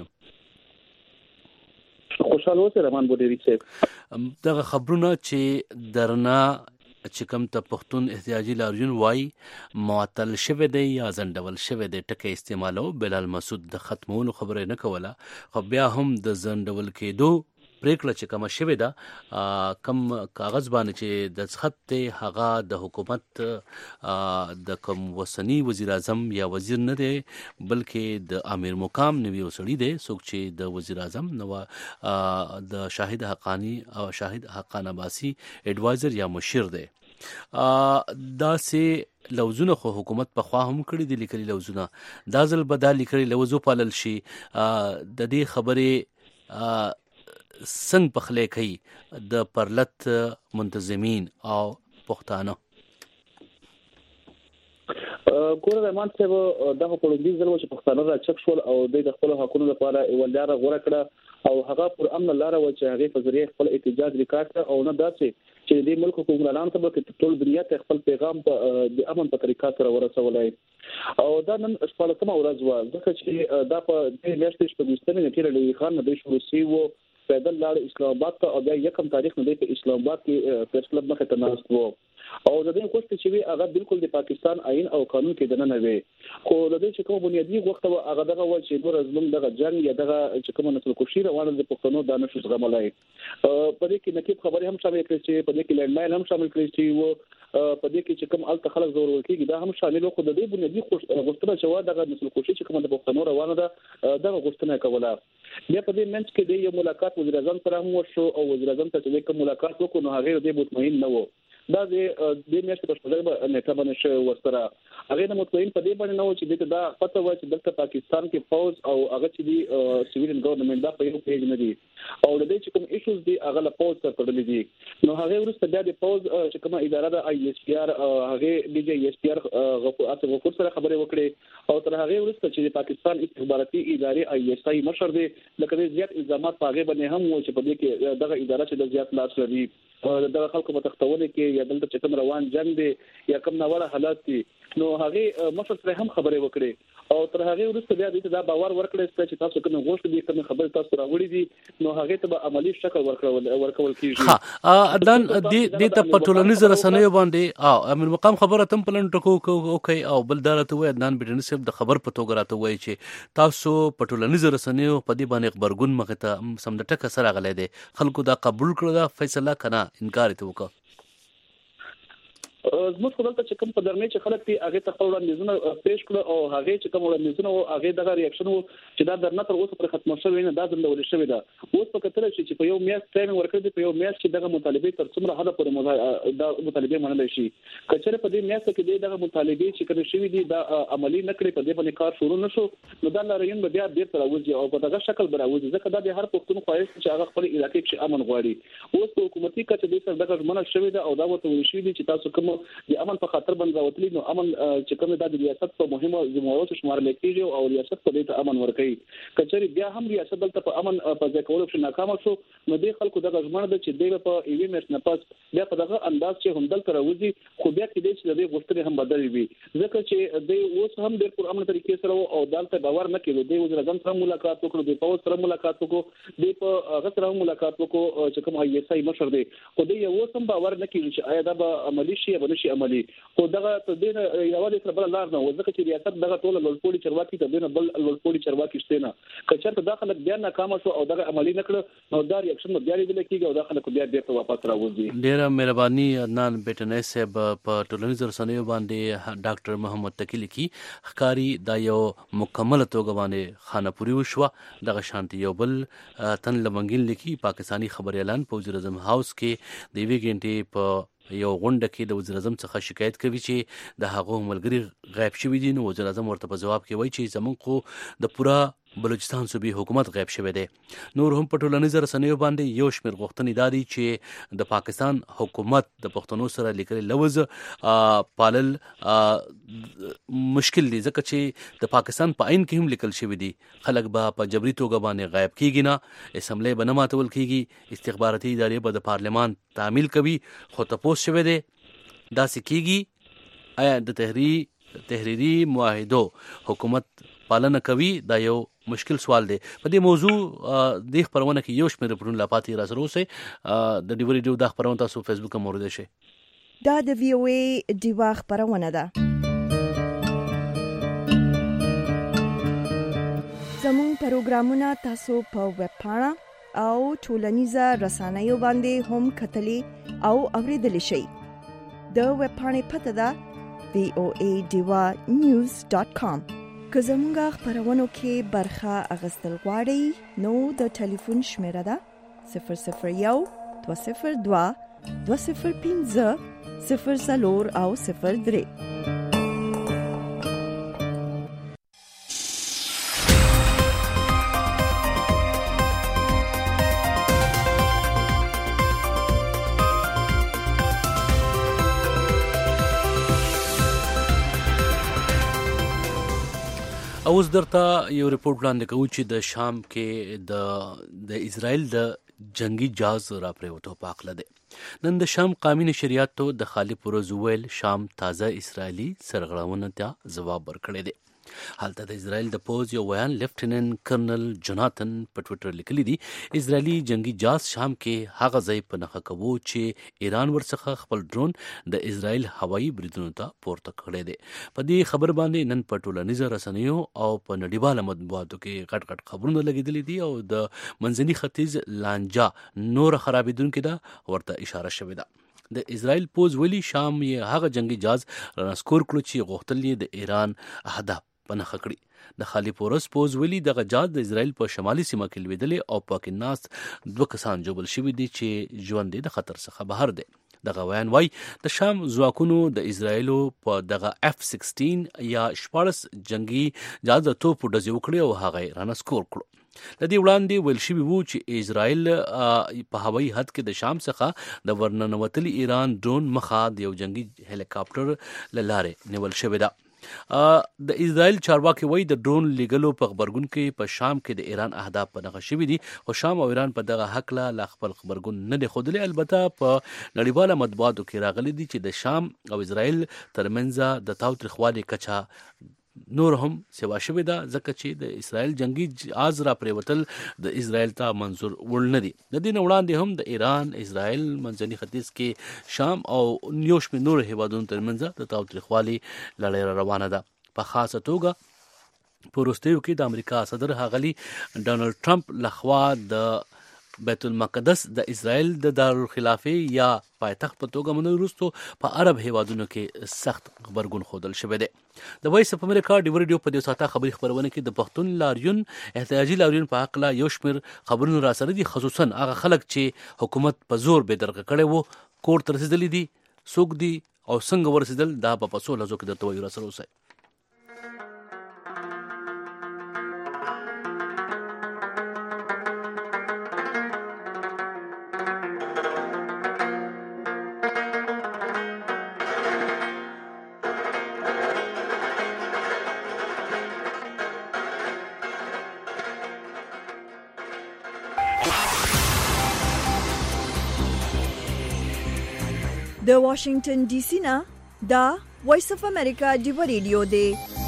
خوشاله اوسئ رحمان بودری صاحب دغه خبرونه چې درنا چې کوم ته پښتون احتیاجي لاریون وای معطل شوه دی یا زندول شوه دی ټکي استعمالو بلال مسعود د ختمولو خبره نه کوله خو بیا هم د زندول کېدو پریکړه چې کوم شوه دا کم کاغذ باندې چې د خط ته هغه د حکومت د کوم وسنی وزیر اعظم یا وزیر نه دی بلکې د امیر مقام نوی وسړي دی څوک چې د وزیر اعظم نو د شاهد حقانی او شاهد حقان عباسی ایڈوایزر یا مشیر دی دا سه لوزونه خو حکومت په خوا هم کړی دي لیکلي لوزونه دا ځل بدالي کړی لوزو پالل شي د دې خبره څنګه پخلې کوي د پرلط منتظمین او پښتانه ګوره رحمان صاحب دغه پولیس ځل چې پښتانه را چک شول او د خپل حقوقو لپاره ولدار غوړه کړه او هغه پر امن لاره و چې هغه په ذریعہ خپل احتجاج وکړ او نه داسې چې د ملک حکومتانو ته په ټول دنیا ته خپل پیغام د امن په طریقه سره ورسولای او دا نن شپږمه ورځ و ځکه چې دا په دې میاشتې په دستنه نتیجه لري خان د شروع وو پیدل لاړ اسلام آباد ته او بیا یکم تاریخ نه په اسلام آباد کې پریس کلب مخه ته ناست وو او د دې کوشش چې وی هغه بالکل د پاکستان آئین او قانون کې دنه نه وي خو د دې چې کوم بنیادی وخت هغه دغه و چې د رزلم دغه جنگ یا دغه چې کوم نسل کوشي روانه د پښتنو د نشو زغملای په دې کې نقيب خبري هم شامل کړي چې په دې کې لنډمایل هم شامل کړي چې و په دې کې چې کوم الته خلک زور ورکیږي دا هم شامل خو د دې بنیادی غوښتنه چې و دغه نسل کوشي چې کوم د پښتنو روانه ده دغه غوښتنه کوله بیا په دې منځ کې د یو ملاقات وزیر اعظم سره هم وشو او وزیر اعظم ته چې کوم ملاقات وکړو نو هغه دې مطمئن نه وو دا د دې میاشتې په شپږمه نیټه باندې شو ورسره هغه نه مطمئن په دې باندې نه و چې دا پته و چې دلته پاکستان کې فوج او هغه چې دی سیویلین ګورنمنت دا په یو پیج نه دي او د دې چې کوم ایشوز دي هغه له فوج سره تړلې دي نو هغه ورسته بیا د فوج چې کومه اداره د آی ایس پی آر هغه ډي جی ایس پی آر غفور سره خبرې وکړې او تر هغه ورسته چې د پاکستان استخباراتي ادارې آی ایس آی مشر دی لکه زیات الزامات پاغه باندې هم و چې په دې کې دغه اداره چې د زیات لاس لري دغه خلکو په تختونه کې یا دلته چې کوم روان جنگ دی یا کوم ناوړه حالات دي نو هغه مشر سره هم خبرې وکړي او تر هغه وروسته بیا د دا باور ورکړل چې تاسو کوم غوښتنه دي کوم خبر تاسو راوړي دي نو هغه ته به عملی شکل ورکول کیږي ها دان د ته پټولنیز رسنیو باندې امیر مقام خبره تم پلان ټکو اوکي او بلدار ته وای عدنان بټنی صاحب د خبر په توګه راته وای چې تاسو پټولنیز رسنیو په دې باندې خبرګون مخه ته سم د ټک سره غلې دي خلکو دا قبول کړو دا فیصله کنه انکار ته وکړ. زموږ خپل ته چې کوم په درمه چې خلک دي هغه ته خپل وړاندیزونه پیښ کړ او هغه چې کوم وړاندیزونه او هغه دغه ریاکشن چې دا درنه تر اوسه پر ختم شوی نه دا زندول شوی دا اوس په کتل چې په یو میاشت ټریننګ ورکړي په یو میاشت چې دغه مطالبه تر څومره حد پورې دا مطالبه منل شي کچره په دې میاشت کې دغه مطالبه چې کړي شوی دي دا عملی نکړي په دې باندې کار شروع نشو نو دا لاریون به بیا ډیر تر اوځي او په دغه شکل براوځي ځکه دا به هر پښتون خواهش چې هغه خپل علاقې کې امن غواړي اوس په حکومتي کچه د څه دغه منل شوی دا او دا وته وشي دي چې تاسو کوم د امن په خاطر باندې راوتلی نو امن چې کوم د ریاست په مهمه ذمہوارو شمارل کېږي او ریاست په دې ته امن ورکړي کچري بیا هم ریاست دلته په امن په ځای کولو کې ناکام شو نو د خلکو دغه ژمنه ده چې دوی په ایوي مېس نه پاس بیا په دغه انداز چې هم دلته راوځي خو بیا کې دې چې د غوښتنې هم بدل وي ځکه چې دوی اوس هم ډېر پر امن طریقې سره او دلته باور نه کوي دوی وزیر اعظم سره ملاقات وکړو د پوز سره ملاقات وکړو دوی په هغه سره ملاقات وکړو چې کوم آی اس آی مشر دی خو دوی اوس هم باور نه کوي چې آیا دا به عملی شي یا نشي عملی خو دغه دین یوازې تر بل لار نه وځکه چې ریاست دغه ټول لوړپوړي چرواکي ته دین بل لوړپوړي چرواکي شته نه کچته داخله بیا ناکام شو او دغه عملی نکړه نو دا ریاکشن بیا لیدل کیږي او داخله بیا بیرته واپس راوځي. ډیره مهرباني عدنان بیٹنې صاحب په ټولنیزو رسنیو باندې ډاکټر محمد تقی لیکي ښکاری دا یو مکمل توګه باندې خانپوري وشو دغه شانتي یو بل تن لمنګین لیکي پاکستانی خبر اعلان په وزیر اعظم هاوس کې د وی ګنټي په یو غونډه کې د وزیر اعظم څخه شکایت کوي چې د هغو ملګری غایب شوی دي نو وزیر اعظم ورته په جواب کې وایي چې زمونږ خو د پورا بلوچستان صوبې حکومت غیب شوی دی. نور هم په ټولنیزو رسنیو باندې یو شمېر غوښتنې دا دي چې د پاکستان حکومت د پښتنو سره لیکلي لوز پالل مشکل دي ځکه چې د پاکستان په عین کې هم لیکل شوی دي خلک به په جبري توګه باندې غایب کیږي نه اسمبلی به نه ماتول کیږي استخباراتي ادارې به د پارلمان تعمیل کوي خو تاسو شوی دی داسې کیږي آیا د تحریری معاهدو حکومت پالنه کوي دا یو مشکل سوال دی. په دې موضوع د خبرونه کې یو شمېر پرون لا پاتې را سره اوسه د ډیوري ډیو د خبرونه تاسو فیسبوک هم ورده شي دا د وی او ای ډیوا خبرونه ده. زموږ پروګرامونه تاسو په ویب پاڼه او ټولنیزه رسنیو باندې هم کتلی او اوریدلی شئ. د ویب پاڼې پته ده voadivanews.com. که زمونږه خبرونو کې برخه اغستل غواړئ نو د ټلیفون شمیره ده 001-202-205-0 او 03. اوس درته یو ریپورت وړاندې کوو چې د شام کې د اسرائیل د جنگي جهاز راپریوتو په اړه ده. نن د شام قانوني نشریاتو د خالي پروزویل شام تازه اسرائیلي سرغړونه ته جواب ورکړی دی. حالته د اسرائیل د پوز یو ویان لیفټیننټ کرنل جوناتن په ټوئیټر لیکلی دی اسرائیلي جنگي جهاز شام کې هغه ځای په نخښه کوي چې ایران ورڅخه خپل ډرون د اسرائیل هوایي بریدونو ته پورته کړی دی. په دې خبر باندې نن په ټولنیزو رسنیو او په نړیواله مطبوعاتو کې غټ خبرونه لګیدلې دي او د منځني ختیځ لانجه نور خرابېدونکې ده ورته اشاره شوې ده. د اسرائیل پوز ویلي شام یې هغه جنگي جهاز رانسکور کړو چې غوښتل یې د ایران اهداف پنهخه کړي. د خالي پورس پوز ویلي دغه جهاز د اسرائیل په شمالي سیمه کې لویدلی او پاکستان ناس 2 کسان جوړل شوي دي چې ژوند د خطر څخه بهر دي. دغه ویان وای د شام ځواکونو د اسرائیلو په دغه F-16 یا 14 جنگي جهاز د توپو ډزې وکړي او هغه رانسکور کړو. د دې وړاندې ویل شوي وو چې اسرائیل په هوایي حد کې د شام څخه د ورننوتلي ایران ډرون مخه د یو جنگي هلیکاپټر له لارې نیول شوی ده. د اسرائیل چارواکي وایي د ډرون لیږلو په خبرګون کې په شام کې د ایران اهداف پنهخه شوي دي خو شام او ایران په دغه هکله لا خپل خبرګون نه دی ښودلی. البته په نړیواله مطبوعاتو کې راغلي دي چې د شام او اسرائیل ترمنځ د تاوتریخوالي کچه نور هم سوا شوې ده ځکه چې د اسرائیل جنگي جهاز را پریوتل د اسرائیل ته منظور وړ نه دي. د دې نه وړاندې هم د ایران اسرائیل منځني ختیځ کې شام او یو شمېر نور هیوادونو ترمنځ د تاوتریخوالي لړۍ روانه ده. په خاصه توګه په وروستیو کې د امریکا صدر ښاغلي ډانلډ ټرمپ لخوا د بیت المقدس د اسرائیل د دارالخلافې یا پایتخت په توګه منلو وروسته په عرب هیوادونو کې سخت غبرګون ښودل شوی دی. د وایس اف امریکا ډیو ریډیو په دې ساعته خبري خبرونه کې د پښتون لاریون احتجاجي لاریون په حق لا یو شمېر خبرونه را سره دي، خصوصا هغه خلک چې حکومت په زور بې درغه کړی وو کور ته رسېدلي دي، څوک دي او څنګه ورسېدل، دا په څو لحظو کې درته وایو. را سره اوسئ. د واشنگټن ډي سي نه دا وایس اف امریکا ډیو ریډیو دی.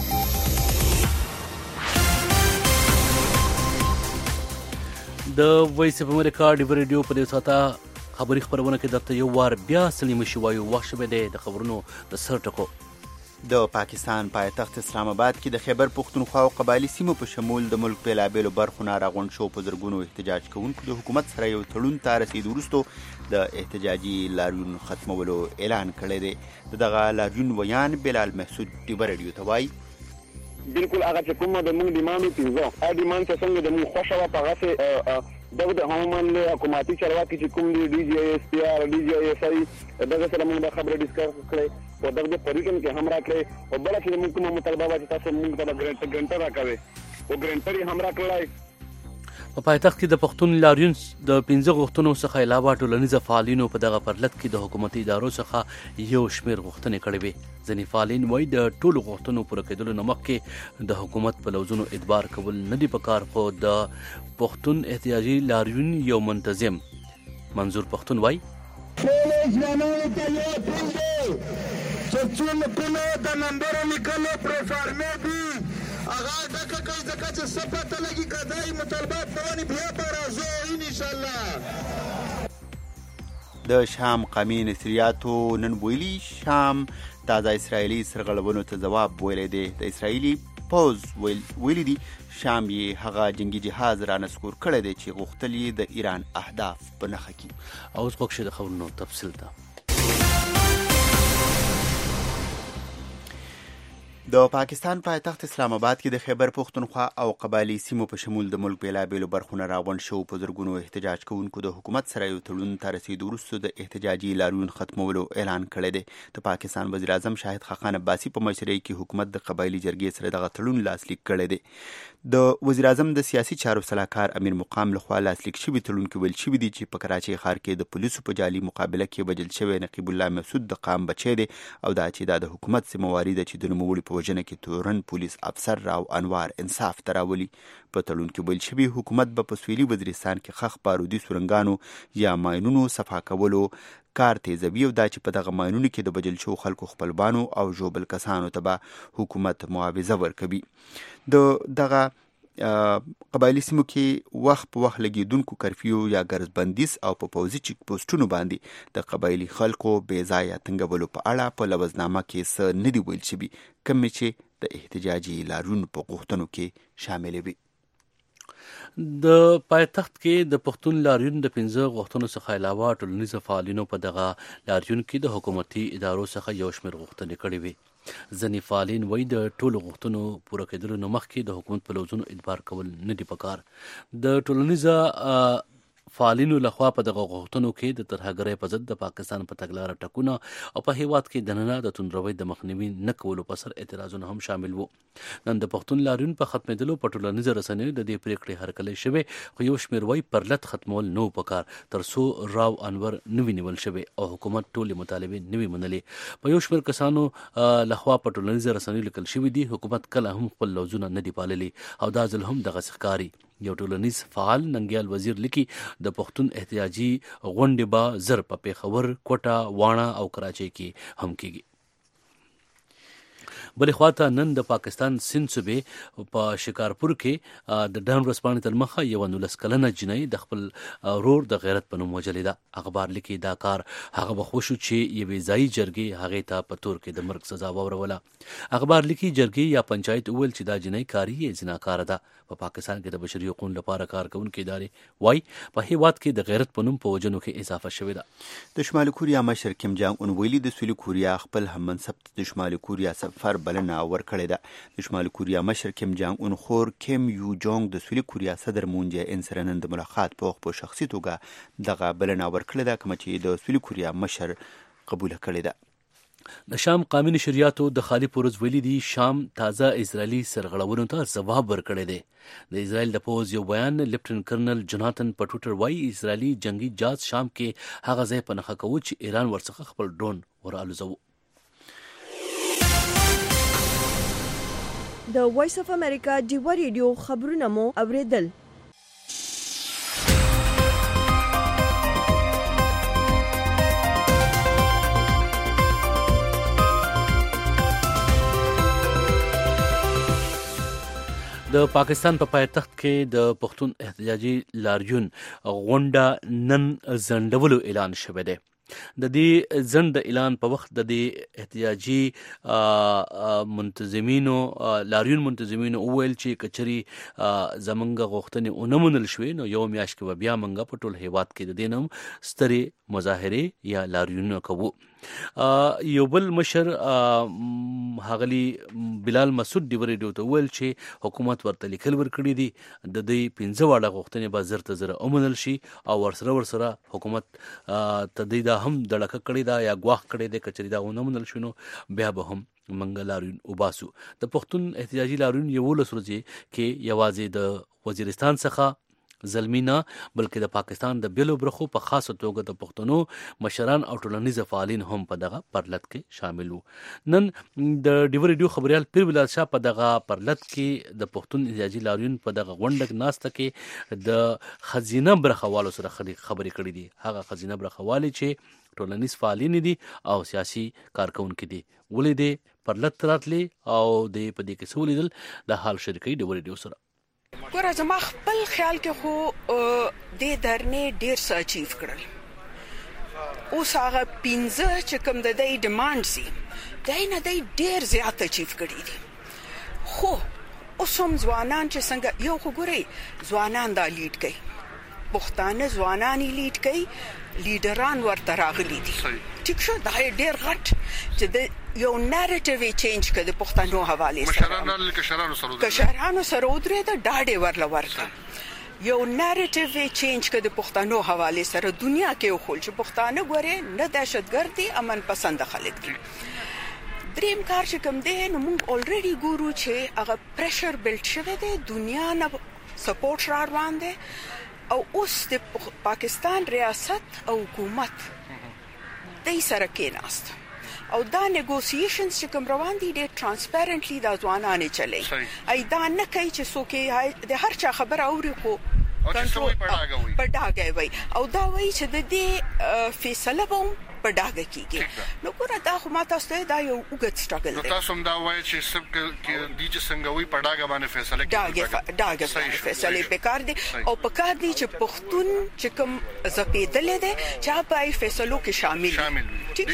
د وایس اف امریکا ډیو ریډیو په دې ساعته خبري خبرونه کې درته یو وار بیا سلیم شي وایو. وخت شوی دی د خبرونو د سر ټکو. د پاکستان پایتخت اسلام آباد کې د خیبر پښتونخوا او قبایلی سیمو په شمول د ملک بیلابیلو برخو نه راغونډ شو په زرګونو احتجاج کوونکو د حکومت سره یو تړون ته رسېدو وروسته د احتجاجي لاریون ختمولو اعلان کړی دی. دغه لاریون ویان بلال محسود ډیو ریډیو ته وایي بالکل هغه چې کومه د موږ ډیمانډ پیژو ا ډیمانډ چې څنګه د موږ خوښه په هغه د هومن له حکومتي چارواکي چې کوم دی ډي جی ایس پی آر ډي جی ایس آی دغه سره موږ د خبرې ډیسکس کړې او دغه پریکن کې هم راکړې او بل چې موږ کومه مطالبه چې تاسو موږ ته ګرانټر راکوي او ګرانټر هم راکړلای. په پایتخت کې د پښتون لاریون د 15 غوښتنو څخه علاوه ټولنیز فعالینو په دغه پرلط کې د حکومتي ادارو څخه یو شمېر غوښتنې کړې وې. ځینې فعالین وایي د ټولو غوښتنو پوره کېدلو نه مخکې د حکومت په لوزونو ادبار کول نه دي پکار، خو د پښتون احتجاجي لاریون یو منتظم منظور پښتون وایي ټول ځوانانو ته یو اپیل دی چې څومره د نمبرو لیکلو پروفارمې دي هغه ډکه کوي ځکه چې څه پته لګي که دا مطالبات نه ونې بیا به راځو انشاءالله. د شام قومي نظریاتو نن ویلي شام تازه اسرائیلي سرغړونو ته ځواب ویلی دی. د اسرائیلي پوز ویلي دي شام یې هغه جنگي جهاز را نسکور کړی دی چې غوښتل یې د ایران اهداف په نښه کړي. اوس غوښ شي د خبرونو تفصیل ته. د پاکستان پایتخت اسلام آباد کې د خیبر پښتونخوا او قبایلی سیمو په شمول د ملک بیلابیلو برخو نه راغونډ شو په زرګونو احتجاج کوونکو د حکومت سره یو تړون ته رسېدو وروسته د احتجاجي لاریون ختمولو اعلان کړی دی. د پاکستان وزیر اعظم شاهد خاقان عباسي په مشرۍ کې حکومت د قبایلی جرګې سره دغه تړون لاسلیک کړی دی. د وزیر اعظم د سیاسي چارو سلاکار امیر مقام لخوا لاسلیک شوي تړون کې ویل شوي دي چې په کراچۍ ښار کې د پولیسو په جعلي مقابله کې وژل شوی نقیب الله مسعود د قام بچی دی او دا چې دا د حکومت ذمهواري ده چې د نوموړي په وژنه کې تورن پولیس افسر راو انوار انصاف ته راولي. په تړون کې ویل شوي حکومت به په سویلي وزیرستان کې خښ بارودي سورنګانو یا ماینونو صفا کولو کار تیزوي او دا چې په دغه ماینونو کې د وژل شوو خلکو خپلوانو او ژوبل کسانو ته به حکومت معاوضه ورکوي. دغه قبایلی سیمو کې وخت په وخت لګیدونکو کرفیو یا ګرځبندیز او په پوځي چیک پوسټونو باندې د قبایلی خلکو بې ځایه تنګولو په اړه په لوزنامه کې څه نه دي ویل شوي کومې چې د احتجاجي لاریون په غوښتنو کې شامل وي. د پایتخت کې د پښتون لاریون د 15 غوښتنو څخه علاوه ټولنیز فعالینو په دغه لاریون کې د حکومتي ادارو څخه یو شمېر غوښتنې کړې وې. ځینې فعالین وایي د ټولو غوښتنو پوره کېدلو نه مخکې د حکومت په لوزونو ادبار کول نه دي پکار. د ټولنیزه فعالینو لخوا په دغه غوښتنو کې د ترهګرۍ په ضد د پاکستان په تګلاره ټکونه او په هیواد کې دننه د توندروۍ د مخنیوي نه کولو په سر اعتراضونه هم شامل وو. نن د پښتون لاریون په ختمېدلو په ټولنیزو رسنیو د دې پریکړې هرکلی شوی، خو یو شمېر وایي پرلط ختمول نه پکار تر څو راو انور نه وي نیول شوی او حکومت ټولې مطالبې نه وي منلې. په یو شمېر کسانو لخوا په ټولنیزو رسنیو لیکل شوي دي حکومت کله هم خپل لوزونه نه دي پاللي او دا ځل هم دغسې ښکاري. یو ټولنیز فعال ننګیال وزیر لیکي د پښتون احتجاجي غونډې به زر په پیښور، کوټه، واڼه او کراچۍ کې هم کیږي. بلې خواته نن د پاکستان سند صوبې په شکارپور کې د ډان ورځپاڼې تر مخه یوه 19 کلنه جنۍ د خپل ورور د غیرت په نوم وژلې ده. اخبار لیکي دا کار هغه وخت وشو چې یوې ځایي جرګې هغې ته په تور کې د مرګ سزا واوروله. اخبار لیکي جرګې یا پنچایت وویل چې دا جنۍ کاري یې زناکاره ده. په پاکستان کې د بشري حقوقو لپاره کار کوونکې ادارې وایي په هېواد کې د غیرت په نوم په وژنو کې اضافه شوې ده. د شمالي کوریا مشر کیم جانګ اون ویلي د سویلي کوریا خپل هم منصب د شمالي کوریا سفر بلنه ورکړې ده. د شمالي کوریا مشر کیم جانګ اون خور کیم یو جونګ د سویلي کوریا صدر مون جه ان سره نن د ملاقات په شخصي توګه دغه بلنه ورکړې ده، کوم چې د سویلي کوریا مشر قبول کړې ده. د شام قومي نشریاتو د خالي پورز ویلي دي شام تازه اسرائیلي سرغړونو ته ځواب ورکړی دی. د اسرائیل د پوز یو بیان لیفټننټ کرنل جوناتن په ټویټر وایي اسرائیلي جنگي جهاز شام کې هغه ځای په نښه کوي چې ایران ورڅخه خپل ډرون ورالوزوي. د وایس اف امریکا ډیوا ریډیو خبرونه مو اوریدل. د پاکستان په پایتخت کې د پښتون احتجاجي لاریون غونډه نن ځنډولو اعلان شوی دی. د دې ځنډ اعلان په وخت د دې احتجاجي لاریون منتظمینو وویل چې کچري زمونږ غوښتنې ونه منل شوې نو یو میاشت کې بیا موږ په ټول هیواد کې د دې نوم سترې مظاهرې یا لاریونونه کوو. یو بل مشر هغلی بلال مسعود ډیوا ریډیو ته وویل چې حکومت ورته لیکل ورکړي دي د دې 15 واړه غوښتنې به زر ته زر ومنل شي او ورسره حکومت ته دا هم دړکه کړې ده یا ګواښ کړی دی کچري دا ونه منل شي نو بیا به هم موږ لاریون وباسو. د پښتون احتجاجي لاریون 11 ورځې کې یوازې د وزیرستان څخه زلمینا بلکې د پاکستان د بیلو برخو په خاصه توګه د پښتنو مشران او ټولنیز فعالین هم په دغه پرلط کې شامل وو. نن د ډیوا ریډیو خبريال پیر بلال شاه په دغه پرلط کې د پښتون احتجاجي لاریون په دغه غونډه ناسته کې د خزینه برخوالو سره خبرې کړې دي. هغه خزینه برخوالي چې ټولنیز فعالین دي او سیاسي کارکونکي دي ولې دي پرلط راتلي او د پدې کې سولیدل د حال شریکي ډیوا ریډیو سره. ګوره زما خپل خیال کې خو د درنې ډیر څه اچیو کړل. اوس هغه 15 چې کوم د دې ډیماند سي دای نه دی ډیر زیات اچیو کړی دي. خو اوس هم ځوانان چې څنګه یو خو ګوري ځوانان دا لیډ کوي پښتانه ځوانان لیډ کوي لیډران ورته راغلي دي. ټیک شو دا ډیر غټ چې د یو نریټیو چینج کړي د پښتنو حواله سره کشرانو سره ودرې دا ډاډه ورل ورکا یو نریټیو چینج کړي د پښتنو حواله سره دنیا کې خو چې پښتانه ګوره نه دهشتګردي امن پسند خلک دي. دریم کار چې کوم دی نو موږ الریډي ګورو چې هغه پریشر بیلټ شوی دی دنیا نه سپورټ را روان دی او اوس د پاکستان ریاست او حکومت د سره کېناست او دا نیګوسییشنز چې کوم روان دي ډېر ترانسپیرنټلی دا ځوانانه چلی ای دا نه کوي چې څوک د هر چا خبر اوري خو کنټرول پټاګي وي او دا وایي چې د دې فیصله به پټاګه کیږي. نو ګوره دا خو ماته ست دا یو وګت سټرګل دی. تاسو هم دا وایي چې سب کې دي چې څنګه وي پټاګه باندې فیصله کیږي. ډاګه فیصله پکار دي او پکار دي چې پښتون چې کوم زپیدل دي چې په فیصلو کې شامل وي.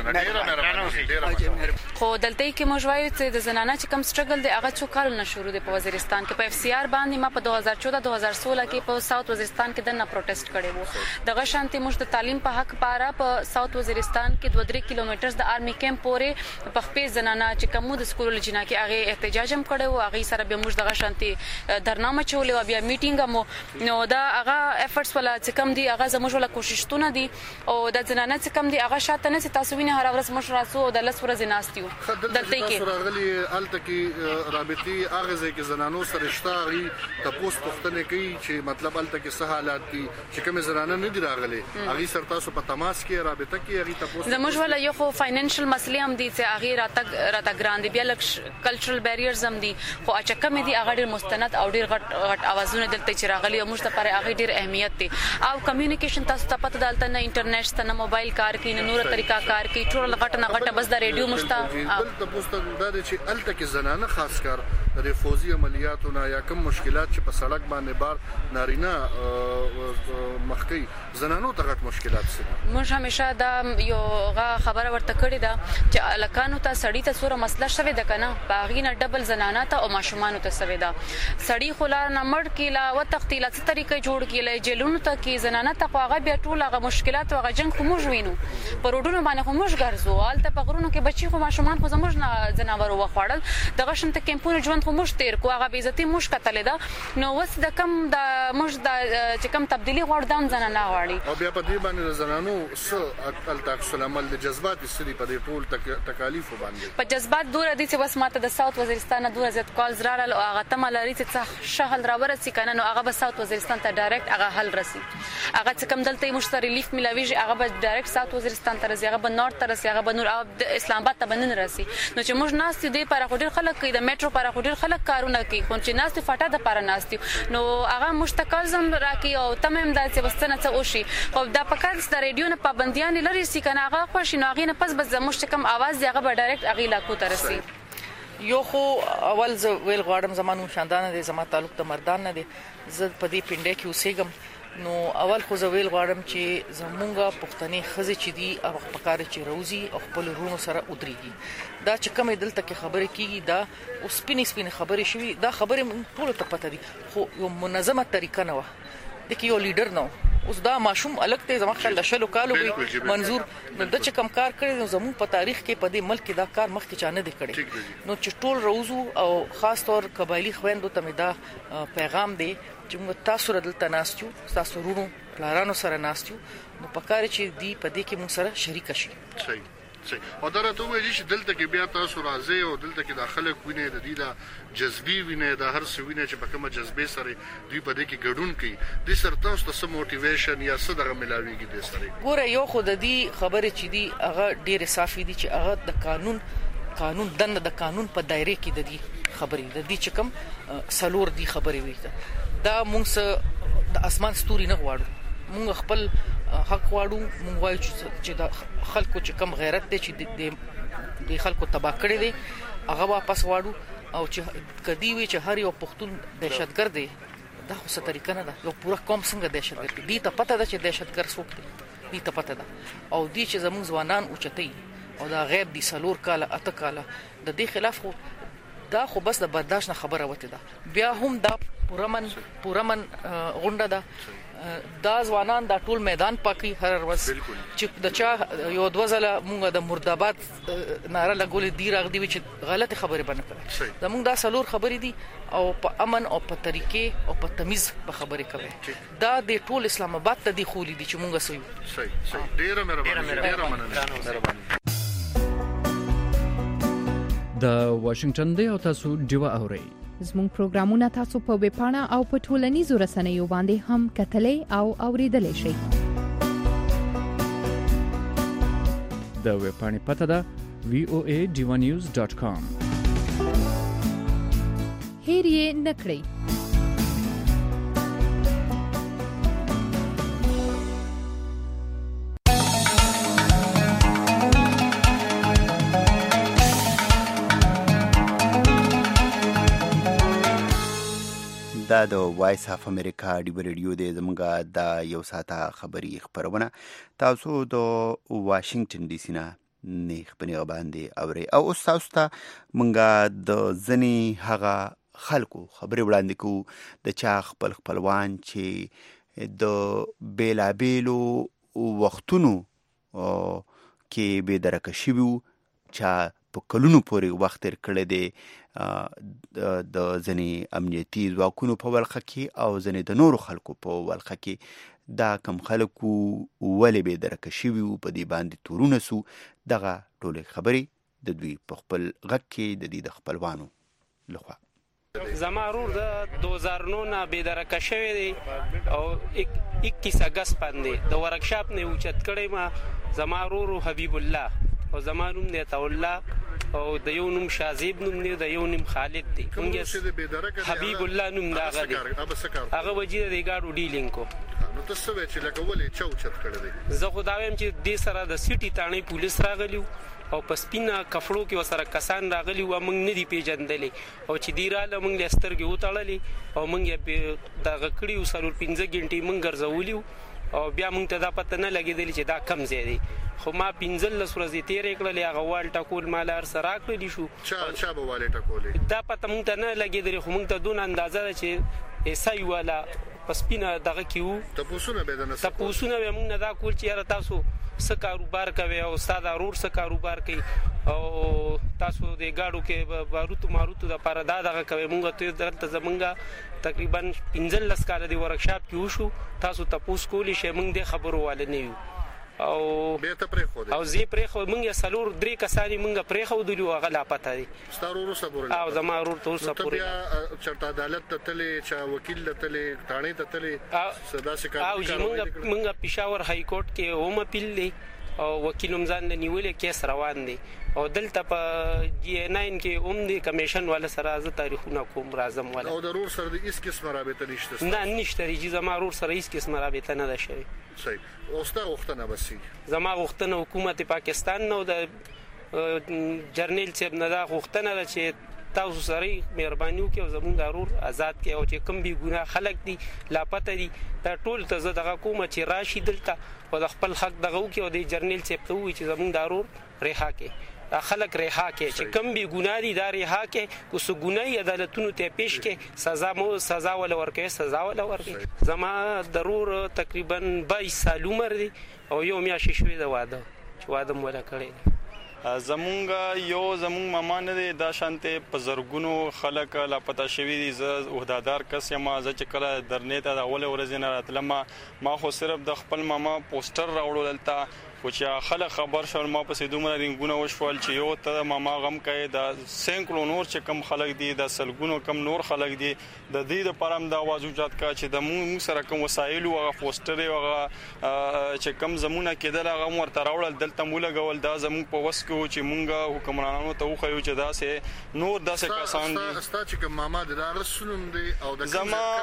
خو دلته کې موجوي چې د زنانه چې کوم سټرګل دی هغه څو کال نه شروع دی په وزیرستان کې په اف سی آر باندې ما په 2014-2016 کې په ساوث وزیرستان کې د نه پروټیسټ کړي وو. دغه شانتي موږ د تعلیم په حق پاره په ساوث وزیرستان کې 2-3 کیلومتر د آرمی کیمپ پورې په خپې زنانه چې کوم د سکول لجنا کې هغه احتجاج هم کړي وو. هغه سره به موږ دغه شانتي درنامه چولې او بیا میټینګ مو نو دا هغه افورټس ولا چې کوم دي هغه زموږ ولا کوششونه دي او د زنانه چې کوم دي هغه شاته نه تاسو وینئ هر ورځ مش راسو او د لس ورځې ناستیو دلته کې راغلي الته کې رابطي هغه ځکه زنانو سره شتاري تاسو پوښتنه کوي چې مطلب الته کې څه حالات دي چې کوم زنانه نه دي راغلي هغه سره تاسو په تماس کې رابطه کې هغه تاسو زموږ ولا یو خو فاینانشل مسلې هم دي چې هغه راته ګران دي بیا لکه کلچرل بیریرز هم دي خو اچکه مې دي هغه ډیر مستند او ډیر غټ اوازونه دلته چې راغلي او موږ ته پر هغه ډیر اهمیت دي او کمیونیکیشن تاسو ته پته دالته نه انټرنیټ ته نه موبایل کار کوي نه نور طریقه کار کوي ټول غټ نه غټه بس د ریډیو مشته بل تاسو ته دا چې الته کې زنانه خاص کار د فوزي عملیاتونه یا کوم مشکلات چې په سړک باندې بار نارینه مخکي زنانو ته غټ مشکلات سي موږ همیشه دا یو خبره ورته کړې ده چې الکانو ته سړی ته سوره مسله شوه د کنه باغینه ډبل زنانه ته او ماشومان ته سوي ده سړی خلار نه مړ کیلا و تختیله څه طریقې جوړ کیلې جیلونو ته کې زنانه ته هغه بیا ټول هغه مشکلات او هغه جنگ خو موږ وینو پر روډونو باندې خو موږ ګرځو الته په غرونو کې بچي خو ماشومان خو زموږ نه زناور وخوړل دغه شنت کمپونه ژوند خو موږ تیر کو هغه بیزتی موږ کتلې ده نو وس د کم د موږ د چې کم تبدیلی غوړ دام زنانه غواړي او بیا په دې باندې زنانو څه التاکس العمل د جذبات سری په دې ټول تکالیف باندې په جذبات دوره دي چې بس ماته د ساوث وزیرستان دوره زیات کالز راغله او هغه تم لري چې شهل راورسي کنه نو هغه به ساوث وزیرستان ته ډایرکټ هغه حل رسي هغه چې کم دلته موږ ته ریلیف ملاويږي هغه به ډایرکټ ساوث وزیرستان ته رسي هغه به نورث ته رسي هغه به نور اسلام آباد ته بنن رسي نو چې موږ ناس دې پر خو ډیر خلک کوي د میټرو پر خو ډیر خلک کارونه کوي خو چې ناس ته فاټه د پر ناس نو هغه مشتقل زم راکي او تمام د څه وستنه څه وشي خو دا پکې د ریډیو نه پابندیان لري سي کنه هغه خوشي نو هغه نه پس بس مشتکم आवाज دی هغه به ډایرکټ هغه لاکو ته رسي یو خو اول ز ویل غواړم زمانو شاندانه دي زما تعلق د مردان نه دي زه په دې پینډه کې اوسېږم نو اول خو زه ویل غواړم چې زمونږه پښتني خزې چې دي او پکاره چې روزي او خپل رونو سره ودرېږي دا چې کومه دلته کې خبره کیږي دا اوس سپینې خبرې شوي دا خبره ټول ته پته دي خو یو منظمه طریقه نه و د کې یو لیډر نه اوس دا ماشوم الګ ته زما خل شلو کالو وي منظور نو د چې کم کار کړی نو زمون په تاریخ کې په دې ملک کې دا کار مخکې چانه دي کړی نو چې ټول روزو او خاص طور قبایلی خويندو ته دا پیغام دی چې موږ تاسو دلته ناستو تاسو ورونو پلارانو سره ناستو نو پکاره چې دی په دې کې موږ سره شریک شي صحیح او دا راته وایي چې دلته کې بیا تاسو راځي او دلته کې داخله کوینه د دې د جذبي وینه د هر څه وینه چې په کومه جذبه سره دوی په دې کې ګډون کوي د سر تاسو ته موټیویشن یا څه دغه ملاويږي د سره ګوره یو خود دی خبره چې دی هغه ډېر صافي دي چې هغه د قانون د قانون په دایره کې د دې خبرې د دې چې کوم سلور دی خبرې وي دا موږ د اسمان ستوري نه غواړو موږ خپل حق واړو مونږ وایو چې د خلکو چې کم غیرت دي چې د خلکو تباہ کړی دي هغه واپس واړو او چې کدی وی چې هر یو پښتون دهشتګرد دی دا خو څه طریقه نه ده یو پورا قوم څنګه دهشتګرد دي ته پته ده چې دهشتګرد څوک دی ته پته ده او دي چې زموږ ځوانان اوچتي او دا غیب دي سلور کاله اته کاله د دې خلاف خو دا خو بس د برداشت نه خبره وته ده بیا هم دا پورمن غونډه ده دا ځوانان دا ټول میدان پاکي هر ورځ چې د چا یو دوزله مونږ د مرداباد ناره لګولې دی راغ دی چې غلطه خبره بنه کړه زمونږ دا سلور خبرې دي او په امن او په طریقې او په تمیز په خبره کوي دا د ټول اسلام آباد ته دی خولي دي چې مونږ سوي صحیح ډیره مهرباني د واشنگټن دی او تاسو ډیوا اورئ زموږ پروګرامونه تاسو په ویب پاڼه او په ټولنیزو رسنیو باندې هم کتلای او اوریدلای شئ د ویب پاڼې پته ده voadivanews.com هیر یې نکړئ دا د وایس اف امریکا ډیو ریډیو د زمونږه د یو ساعته خبري خبرونه تاسو د واشنگټن ډي سي نه خبرونه باندې اوري او اوس تاسو ته مونږه د ځنی هغه خلکو خبري وړاندې کوو د چا خپلوان چې د بیلابیلو وختونو کې به درکه شي وو چا په کلونو پورې وخت تر کړی دی د ځنی امنیتي ځواکونو په ولخه کې او ځنی د نورو خلکو په ولخه کې دا کم خلکو ولې به درکه شي وو په دې باندې تورونه سو دغه ټولې خبرې د دوی په خپل غږ کې د دې د خپلوانو لخوا زما رور د 2009 نه بيدرکه شوی دی او 21 اگست باندې د ورکشاپ نه اوچت کړی ما زما ورور حبیب الله او زما نوم دی الله او د یو نوم شازیب نوم دی د یو نوم خالد دی مونږ حبیب الله نوم دا غدي هغه وجې د ګاډو ډیلینګ کو نو تاسو چې لکه ولې چوچت کړی دی زه خو دا وایم چې دې سره د سیټي تاڼې پولیس راغلیو او په سپینه کفړو کې وسره کسان راغلي و موږ نه دی پیژندلې او چې دی رااله موږ لسترګې وتړلې او موږ یې د غکړی وسلور 15 غنټې موږ ګرځولیو او بیا موږ ته دا پته نه لګېدل چې دا کم ځای دی خو ما 15 ورځې تیرې کړلې هغه وال ټکول مال هر سره راکړلی شو چا به والې ټکولې دا پته موږ ته نه لګېدل خو موږ ته دون اندازه ده چې ایسای والا پسپینه دغه کیو تاسو نه به موږ نه دا کول چې یاره تاسو څه کاروبار کوي او استاد ورور څه کاروبار کوي او تاسو د گاډو کې باروت ماروت د پاره دغه کوي موږ ته درته زمونږه تقریبا 15 کال دی ورکشاپ کې وشو تاسو تاسو کولی شئ موږ د خبرو والے نه یو او به ته پرې خو او زی پرې خو موږ سلور 3 کسانی موږ پرې خو دلو هغه لا پته دي ستارو صبر او زما ورور ته صبر چرته عدالت ته تلې چا وکیل ته تلې ټاڼې ته تلې صدا شکایت او موږ پېښور های کورټ کې هم اپیل دی او وکیل هم ځان نیولې کیس روان دی او دلته په جی 9 کې هم دی کمیشن والا سره از تاریخونه کوم راځم والا او ضرور سره د هیڅ قسمه رابطه نشته نه نشته ری زما ورور سره هیڅ قسمه رابطه نه ده شوی صحیح او ستا غوښتنه بسي زما غوښتنه حکومت پاکستان نو د جرنیل صاحب نه دا غوښتنه ده چې تاسو سره مهرباني وکړئ او زموږ ضرور آزاد کړئ او چې کم بي ګناه خلک دي لاپته دي دا ټول ته زه دغه کوم چې راشي دلته او د خپل حق دغه وکړي او د جرنیل صاحب ته وایي چې زموږ ضرور رها کړي دا خلک رها کړي چې کم بي ګناه دي دا رها کړي کو څه ګناي عدالتونو ته پیش کړي سزا ولا ورکړي زما ضرور تقریبا 22 سال عمر دي او یو میاشت شوی د واده چې واده مولا کړی زمونږ ماما نه دی دا شانته په زرګونو خلک لا پتا شوی دي ز وحدادار کس یم ز چې کله درنې ته د اول ورځې نه راتلم ما خو صرف د خپل ماما پوسټر راوړل تا خو چې خلک خبر شول ما په دومره رنګونه وشول چې یو ته ماما غم کوي د سینکلو نور چې کم خلک دي د سلګونو کم نور خلک دي د دې لپاره هم د आवाज اوچت کا چې د موږ سره کوم وسایل او پوسټر او چې کم زمونه کېدل هغه ورته راوړل دلته مولا غول دا زموږ په وس کې چې مونږ حکمرانانو ته وخیو چې دا سه نور داسې کسان دي ستا چې کوم ماما د رسولم دي او د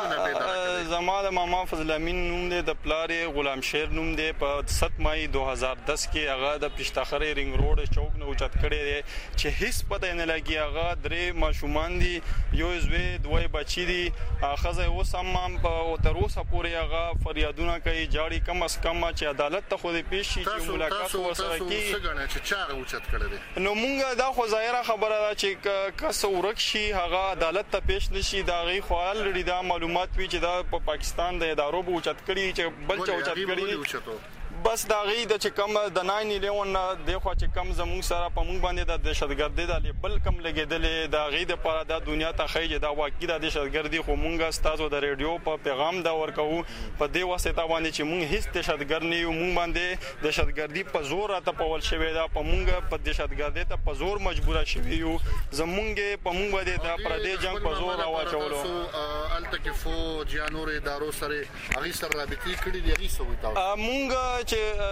زما د ماما فضل امین نوم دی د پلارې غلام شیر نوم دی په 7 مای 2010 کې هغه د پښتاخري رنګ روډ چوک نه اوچت کړي دي چې هیڅ پته نه لګي هغه درې ماشومان دي یو زوی دوی بچی دي خزه اوس هم په تر اوسه پورې هغه فریادونه کوي جاړي کم اس کم چې عدالت ته خو دې پیش شي چې ملاقات وسره کی چې چا اوچت کړي دي نو مونږ دا خو ظاهره خبره ده چې کس ورک شي هغه عدالت ته پیش نشي دا غي خپل لري دا معلومات وی چې دا په پاکستان د ادارو به اوچت کړي چې بل چا اوچت کړي بس دا غي د چې کم د 9/11 د خو چې کم زموږ سره په مونږ باندې د دهشتګردي د لیبل کم لګیدلې دا غي د لپاره د دنیا ته خېج دا واقعي د دهشتګردي خو مونږه ستاسو د ریډیو په پیغام دا ورکو په دې واسطه باندې چې مونږ هیڅ دهشتګر نه یو مونږ باندې دهشتګردي په زور راته پول شوی دا په مونږ په دهشتګردي ته په زور مجبور شوی یو زمونږ په مونږ باندې د پردې جنگ په زور راوچولو الته کې فوج یا نور ادارو سره هغه سره رابطې کړې دي هغه سوي تا مونږ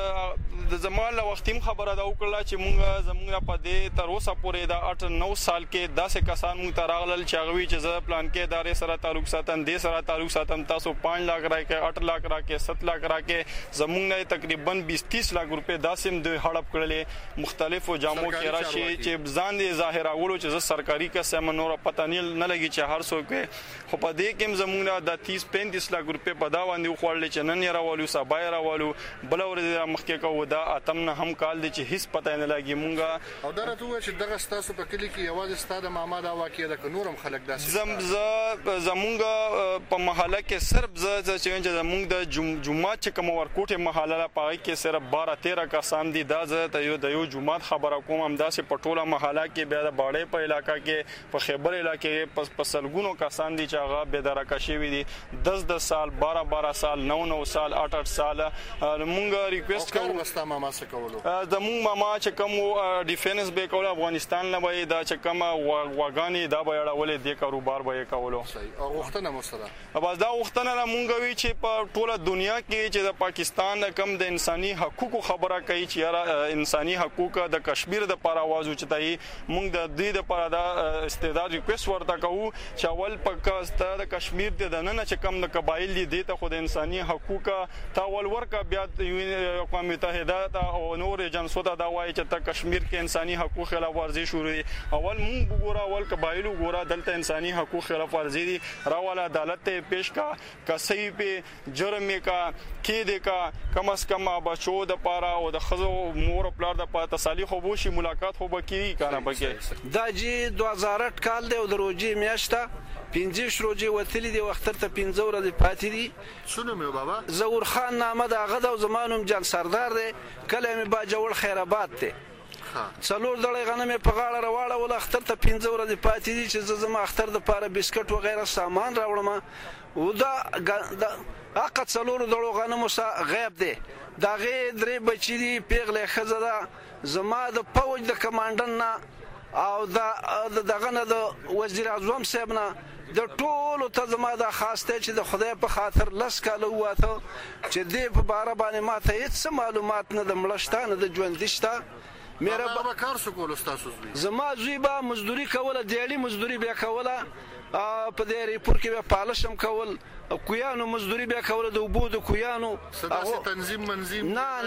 چې د زمال وختیم خبره دا وکړه چې مونږ زمونږ په دې تر اوسه پورې دا 8-9 سال کې داسې کسان مونږ تراغلل چې هغه چې ز پلان کې ادارې سره تعلق ساتم د سره تعلق ساتم تاسو 5 लाख راکې 8 लाख راکې 7 लाख راکې زمونږ نه تقریبا 20-30 लाख روپے داسم د هړپ کړلې مختلفو جامو کې راشي چې ځان دې ظاهر اولو چې سرکاري کسه منور پته نه لګي چې هر څوک خو په دې کې زمونږ د 30-35 लाख روپے په دا باندې خوړل چې نن یې راولو سبا یې راولو بل ورځ مخکې کو دا اتم نه هم کال دي چې هیڅ پته نه لګي مونږه او درته و چې دغه ستاسو په کلی کې یوازې ستاده ماما دا واقعي ده نورم خلک داسې زمونږ په محله کې صرف چې زمونږ د جمعات چې کوم ورکوټه محله پای کې صرف 12-13 کسان دي دا د یو جمعات خبره کوم هم داسې پټوله محله کې بیا د باړې په علاقہ کې په خیبر علاقې کې په سلګونو کسان دي چې هغه به درکه شوی دي 10 سال 12 سال 9 سال 8 سال مونږ موږ ریکوست کوو وستا ماما څه کولو زموږ ماما چې کوم ډیفنس به کول افغانستان نه وای دا چې کوم واغانی دا به اړولې د کاروبار به کولو او وختونه مسله بس دا وختونه مونږ وی چې په ټوله دنیا کې چې د پاکستان کم د انساني حقوقو خبره کوي چې یاره انساني حقوق د کشمیر د پر आवाज اوچتای مونږ د دې د پر دا استعداد ریکوست ورته کوو چې اول پاکستان د کشمیر د نن چې کم د قبایل دي ته خو د انساني حقوق تا ول ورکا بیا د اقوام متحده او نور ایجنسو ته دا وایي چې ته کشمیر کې انساني حقوق خلاف ورزي شروع اول مونږ وګوره اول قبایل وګوره دلته انساني حقوق خلاف ورزي دي راول عدالت ته پیش کا صحیح په جرم کا کې دې کا کم از کم بچو د پاره او د خزو مور پلار د پاره تسلی خو بوشي ملاقات خو بکی کنه بکی دا جی 2008 کال دی او د روجي میاشته 15 روجي وتلی دی وختر ته 15 ورځې پاتې دي شنو مې بابا زور خان نامه د غدا او زمانوم جان سردار دی کله مې با جوړ خیرآباد ته څلور دړې غنمې په غاړه راواړه ول اختر ته 15 ورځې پاتې دي چې زما اختر د پاره بسکټ و غیره سامان راوړم او دا اقا څلور دړو غنمو غیب دی دا غي درې بچی دي پیغله خزره زما د فوج د کمانډن نه او دغه نه د وزیر اعظم صاحب نه د ټولو ته زما د خاصه چې د خدای په خاطر لس کاله واته چې دې په بار باندې ماته هیڅ معلومات نه د ملشتانه د ژوندشته میرا بابا کار څه کول تاسو زما زوی با مزدوري کوله دیړي مزدوري بیا کوله په دې ریپور کې به پالشم کول کویانو مزدوري بیا کوله د وبو د کویانو هغه تنظیم منظیم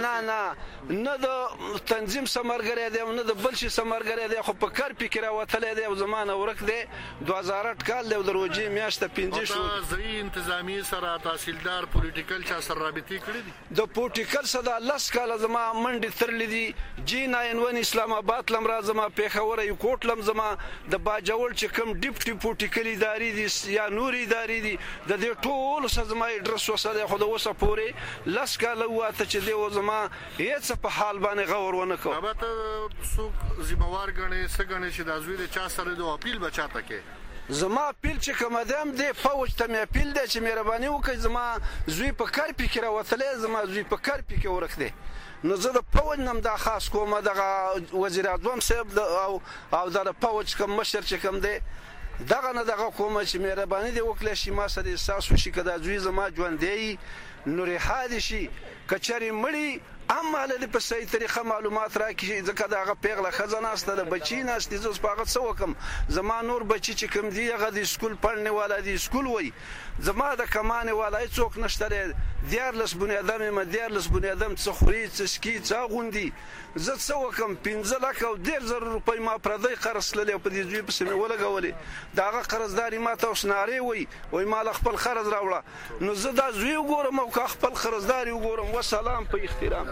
نه د تنظیم سمرګری دی نه د بل شي سمرګری دی خو په کار فکر راوتلې دی او زمانه ورک دی 2008 کال دی د روجي میاشته 15 شو زری انتظامی سره تحصیلدار پولیټیکل چا سره رابطې کړې دي د پولیټیکل سره لس کال زما منډي ترلې دي جی 91 اسلام آباد لم را زما پیښور یو کوټ لم زما د باجوړ چې کوم ډیپټي پولیټیکل اداري دي یا نور اداري دي د دې ټول سزما ادرس وسره خو د وسه پوري لس کاله واته چې دی زما هیڅ په حال باندې غور ونه کو بابا ته څوک ذمہوار غني سګنه چې د ازوی د چا سره د اپیل بچاته کې زما اپیل چې کوم ادم دی فوج ته مې اپیل دی چې مهرباني وکړي زما زوی په کار فکر وتلې زما زوی په کار فکر ورکړي نو زه د فوج نم دا خاص کوم دغه وزیر اعظم صاحب او د فوج کوم مشر چې کوم دی دغه نه دغه کومه چې مهرباني دی وکړي شي ما سره احساس وشي کدا زوی زما ژوند دی نور حادثي کچري مړی عمله د په صحیح طریقه معلومات راکړي ځکه دغه پیغله خزانه است د بچی نه است زوس پاغه څه وکم زما نور بچی چې کوم دی هغه د سکول پړنه والا دی سکول وای زما د کمانه والا څوک نشته دیار لس بنی ادم ما دیار لس بنی ادم څه خوري څه سکی څه غوندي زه څه وکم 15 لک او 1.5 روپۍ ما پردی قرض للی په دې ځوی په سمې ولګولې داغه قرضداري ما ته وسناري وای مال خپل قرض راوړه نو زه دا زوی وګورم او خپل قرضداري وګورم وسلام په احترام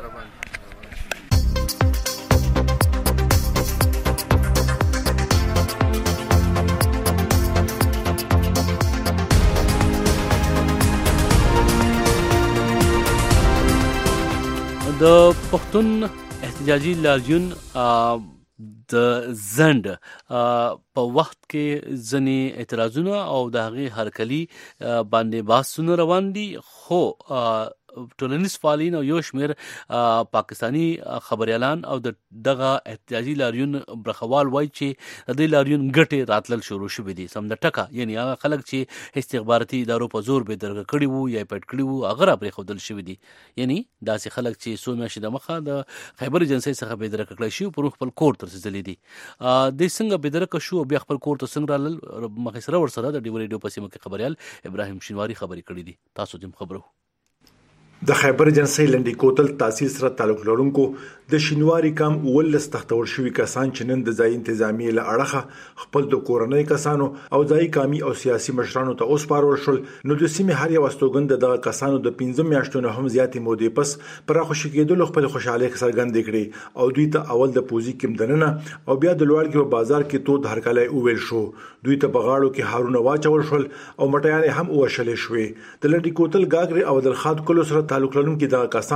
د پښتون احتجاجي لاریون د زند په وخت کې ځنې اعتراضونه او د هغې هرکلي باندې بحثونه روان دي خو ټولنیز فعالین او یو شمېر پاکستاني خبريالان او دغه احتجاجي لاریون برخوال وایي چې د دې لاریون ګټې راتلل شروع شوې دي سم د ټکه یعنی هغه خلک چې استخباراتي ادارو په زور به درګه کړي وو یا پټ کړي وو هغه را پرې خودل شوې دي یعنی داسې خلک چې سو میاشتې د مخه د خیبر ایجنسی څخه به درګه کړي شي پر خپل کور تر ځلې دي د څنګه به درګه شو بیا خپل کور ته څنګه رال مخې سره ور سره د ډیو ریډیو په سیمه کې خبريال ابراهیم شینواری خبرې کړې دي تاسو دې خبرو د خیبر ایجنسی لنډی کوتل تاسیس سره تعلق لرونکو د شینواری کم ولس تختور شوی کسان چې نن د ځای انتظامی له اړخه خپل د کورنۍ کسانو او ځای کامي او سیاسي مشرانو ته اوس پارول شول نو د سیمې هر یو استوګند دغه کسانو د 15 میاشتو نه هم زیاتې مودې پس پر خوشی کېدل خپل خوشاله څرګند کړي او دوی ته اول د پوزي کېم دننه او بیا د لوړ کې په بازار کې تو د هرکلای اوویل شو دوی ته بغاړو کې هارونه واچول شول او مټیانې هم وشلې شوې د لنډی کوتل گاګری او د خاد کلو سره تعلق لرونکي دغه کسان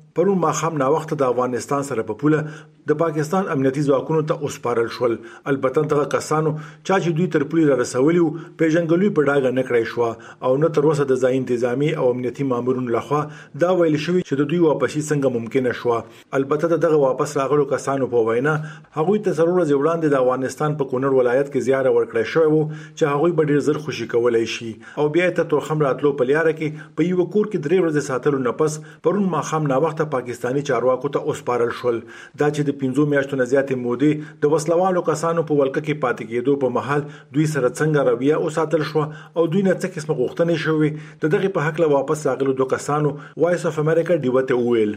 پرون ماخام نا وخت د افغانستان سره په پوله د پاکستان امنیتي ځواکونو ته اوسپارل شول. البته دغه کسانو چې دوی تر پولې را رسولي وو پیژنګلوي په ډاګه نه کړی شو او نه تر اوسه د ځای انتظامی او امنیتي مامورونو لخوا دا ویل شوی چې د دوی واپسی څنګه ممکنه شو. البته دغه واپس راغلو کسانو په وینا هغوی ته ضرورت وړاندې د افغانستان په کونړ ولایت کې زیاره ورکړی شوی وو چې هغوی به ډیر زر خوشي کولای شي او بیا ته تورخم راتلو په لیاره کې په یو کور کې 3 ورځې ساتلو نه پس پرون ماخام نا وخت پاکستانی چارواکو ته اوسپارل شول. دا چې د 15 میاشتو نه زیاتې مودې د وسلوالو کسانو په ولکه کې پاتې کېدو په محل دوی سره څنګه رویه او ساتل شو او دوی نه څه قسمه غوښتنې شوې دغه په حق له واپس راغلو دوه کسانو وایس اف امریکا دیوته ویل.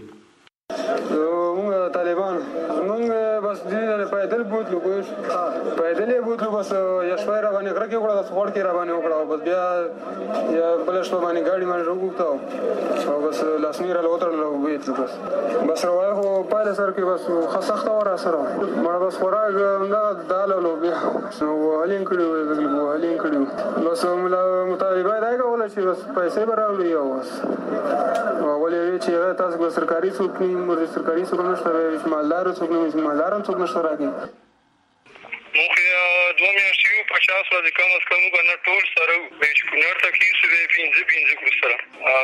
طالبان موږ بس دې پیدل بوتلو کوش پیدلې بوتلو بس یشوي را باندې غره کې وړه د سپورت کې را باندې وړه بس بیا یا بلش په باندې گاډي باندې وګورتاو او بس لاسمیر له وتر له وېت بس راوای هو پاله سر کې بس خسخته ورا سره مړ بس خوراک نه دال له بیا نو هلین کړو هلین کړو بس مطالبه دا کوله چې بس پیسې براوړي او بس ولې چې تاسو سرکاري څوک نه سرکاري څوک نشته مالدار څوک نه مالدار څوک نشته راګي موخه 2 میاشتې 50 ورځې کم از کم کنه ټول سره به کونړ ته کې سوي 15 کو سره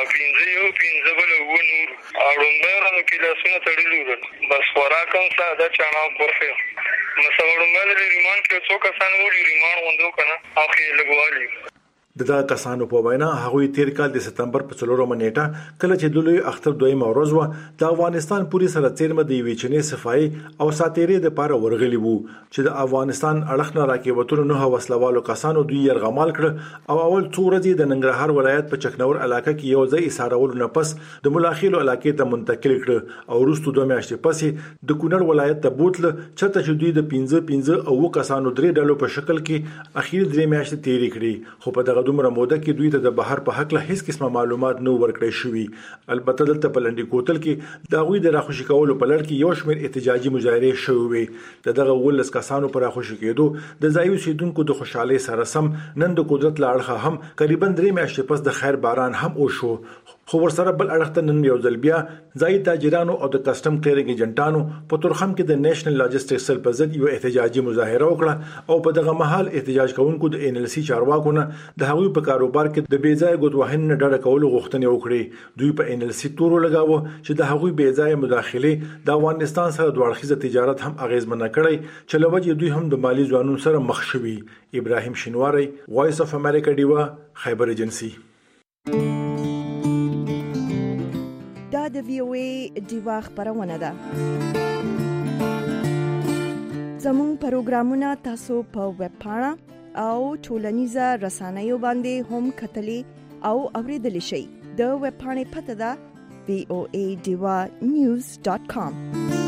15 بل و نور اړومبرانو کې لاسونه تړلو بس خوراکم ساده چانا پرفه مسوړم باندې ریمان کې څوک کسان وړي ریمان وندو کنه اخی لګوالي. دغه کسانو په وینا هغوی تیر کال د سپتمبر په 4 نیټه کله چې د لوی اختر دویم ورځ و د افغانستان پوری سره چیرمه د ویچنې صفای او ساتيري د پاره ورغلی وو چې د افغانستان اړخ نه راکېوتلو نه وسلوالو کسانو دوی يرغمال کړ او اول څو ورځې د ننګرهار ولایت په چکنور علاقې کې یو ځای اسارول نه پس د ملاخیلو علاقې ته منتقل کړ او وروسته 2 میاشتې پسې د کونړ ولایت ته بوتل چته چې دوی د 15 او کسانو 3 ډلو په شکل کې اخیر 3 میاشتې تیری کړې خو په دغه دومره موده کې دوی ته د بهر په حق له هیڅ قسمه معلومات نو ورکړی شوی. البته دلته په لنډی کوتل کې د غوی د راخوشي کولو په لړ کې یو شمېر احتجاجي مظاهره شوې دغه ولس کسانو پر راخوشي کېدو د ځایو سیدونکو د خوشحالي سره سم نن د قدرت لاړخه هم قریبا 3 میاشتې پس د خیر باران هم وشو خو ورسره بل اړخته نن یو ځل بیا ځای تاجرانو او د کسٹم کلیرینګ ایجنټانو په تورخم کې د نېشنل لاجستیک سل په ضد یو احتجاجي مظاهره وکړه او په دغه محل احتجاج کوونکو د ان ال سی چارواکو نه د هغوی په کاروبار کې د بیځای ګوتوهن نه ډډه کولو غوښتنې وکړي. دوی په ان ال سی تورو لګاوه چې د هغوی بیځای مداخله د افغانستان سره د اړخیزه تجارت هم اغیزمنه کړي چې لوجه دوی هم د مالی ځوانونو سره مخ شوي. ابراهیم شینواری وایس اف امریکا دیوا خیبر ایجنسی. دا د وی او ای دیوا خبرونه ده. زموږ پروګرامونه تاسو په ویب پاڼه او ټولنیزه رسنیو باندې هم کتلی او اوریدلی شئ. د ویب پاڼې پته ده voadewanews.com.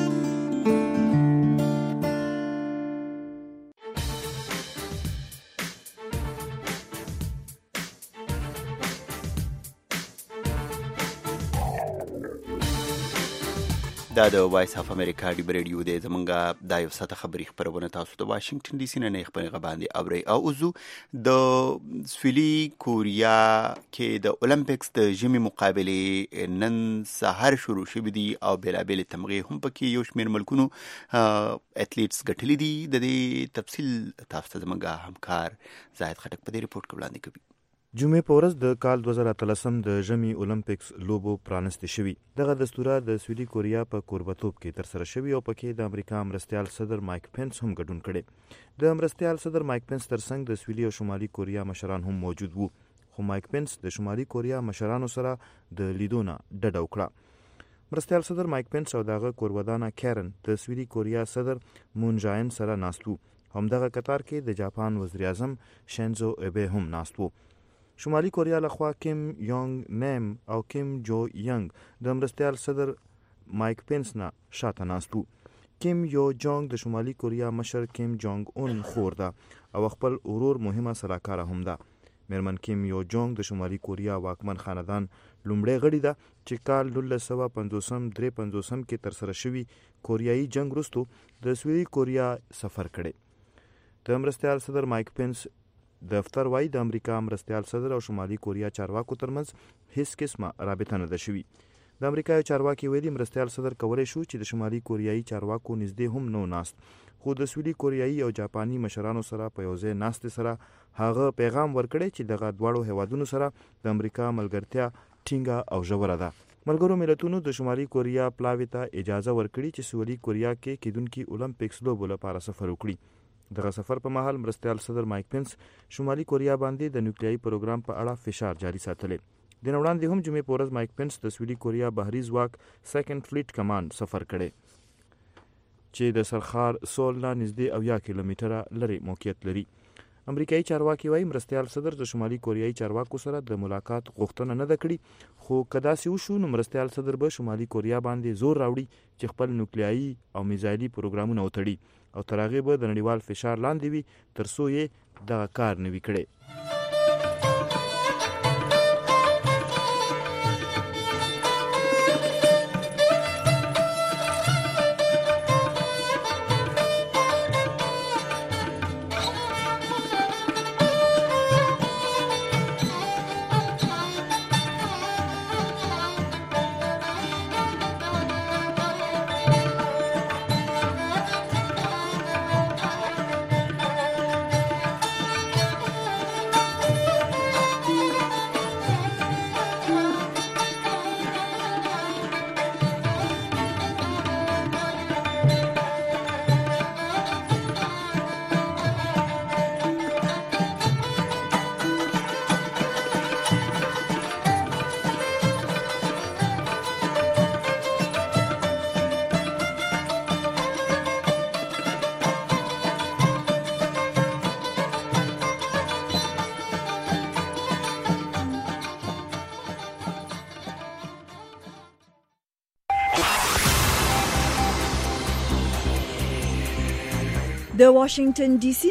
دا د وایس اف امریکا دی ریډیو د زمونږه د یو ساته خبري خبرونه تاسو د واشنگټن ډي سي نه خبري باندې اوري او زو د سویلي کوریا کې د اولمپکس د ژمي مقابله نن سهار شروع شوه دي او بلابل تمغه هم پکې یو شمېر ملکونو اټلیټس ګټلې دي. د دې تفصیل تاسو ته زمونږه همکار زاهد خټک په دې ریپورت کې وړاندې کوي. جمعې په ورځ د کال 2013 د ژمي اولمپکس لوبو پرانستې شوې. دغه دستوره د سویلي کوریا په کوربتوب کې ترسره شوې او پکې د امریکا مرستیال صدر مایک پنس هم ګډون کړي. د مرستیال صدر مایک پنس ترڅنګ د سویلي او شمالي کوریا مشران هم موجود وو خو مایک پنس د شمالي کوریا مشرانو سره د لیدونه ډډه وکړه. مرستیال صدر مایک پنس او دغه کورودانا کیرن د سویلي کوریا صدر مون جاین سره ناستو. همدغه قطار کې د جاپان وزیر اعظم شینزو ایبه هم ناستو. شمالي کوریا لخوا کیم یونګ نیم او کیم جو ینګ د مرستیال صدر مایک پنس نه شاته ناستو. کیم یو جونګ د شمالي کوریا مشر کیم جونګ اون خور ده او خپل ورور مهمه سلاکاره هم ده. میرمن کیم یو جونګ د شمالي کوریا واکمن خاندان لومړی غړي ده چې کال 1953 کې ترسره شوی کوریایي جنگ وروسته د سویلي کوریا سفر کړي. د مرستیال صدر مایک پنس دفتر وايي د امریکا مرستیال صدر او شمالي کوریا چارواکو ترمنځ هیڅ قسمه رابطه نه ده شوې. د امریکا چارواکي ویلي مرستیال صدر کولای شو چې د شمالي کوریایي چارواکو نږدې هم نو ناست، خو د سویلي کوریایي او جاپاني مشرانو سره په یو ځای ناستې سره هغه پیغام ورکړی چې دغه دواړو هیوادونو سره د امریکا ملګرتیا ټینګه او ژوره ده. ملګرو ملتونو د شمالي کوریا پلاوي ته اجازه ورکړي چې سویلي کوریا کې کیدونکي اولمپیکس لوبو لپاره سفر وکړي. دغه سفر په مهال مرستیال صدر مایک پنس شمالي کوریا باندې د نیوکلیایي پروګرام په اړه فشار جاري ساتلی. د نن وړاندې هم جمعې په ورځ مایک پنس د سویلي کوریا بحري ځواک سیکنډ فلیټ کمانډ سفر کړی چې د سرخار سول نه نږدې 80 کیلومتره لري موقعیت لري. امریکایي چارواکي وايي مرستیال صدر د شمالي کوریایي چارواکو سره د ملاقات غوښتنه نه ده کړې، خو که داسې وشو نو مرستیال صدر به شمالي کوریا باندې زور راوړي چې خپل نیوکلیایي او میزایلي پروګرامونه وتړي او تر هغې به د نړیوال فشار لاندې وي تر څو یې دغه کار نه وي کړی. د واشنگټن ډي سي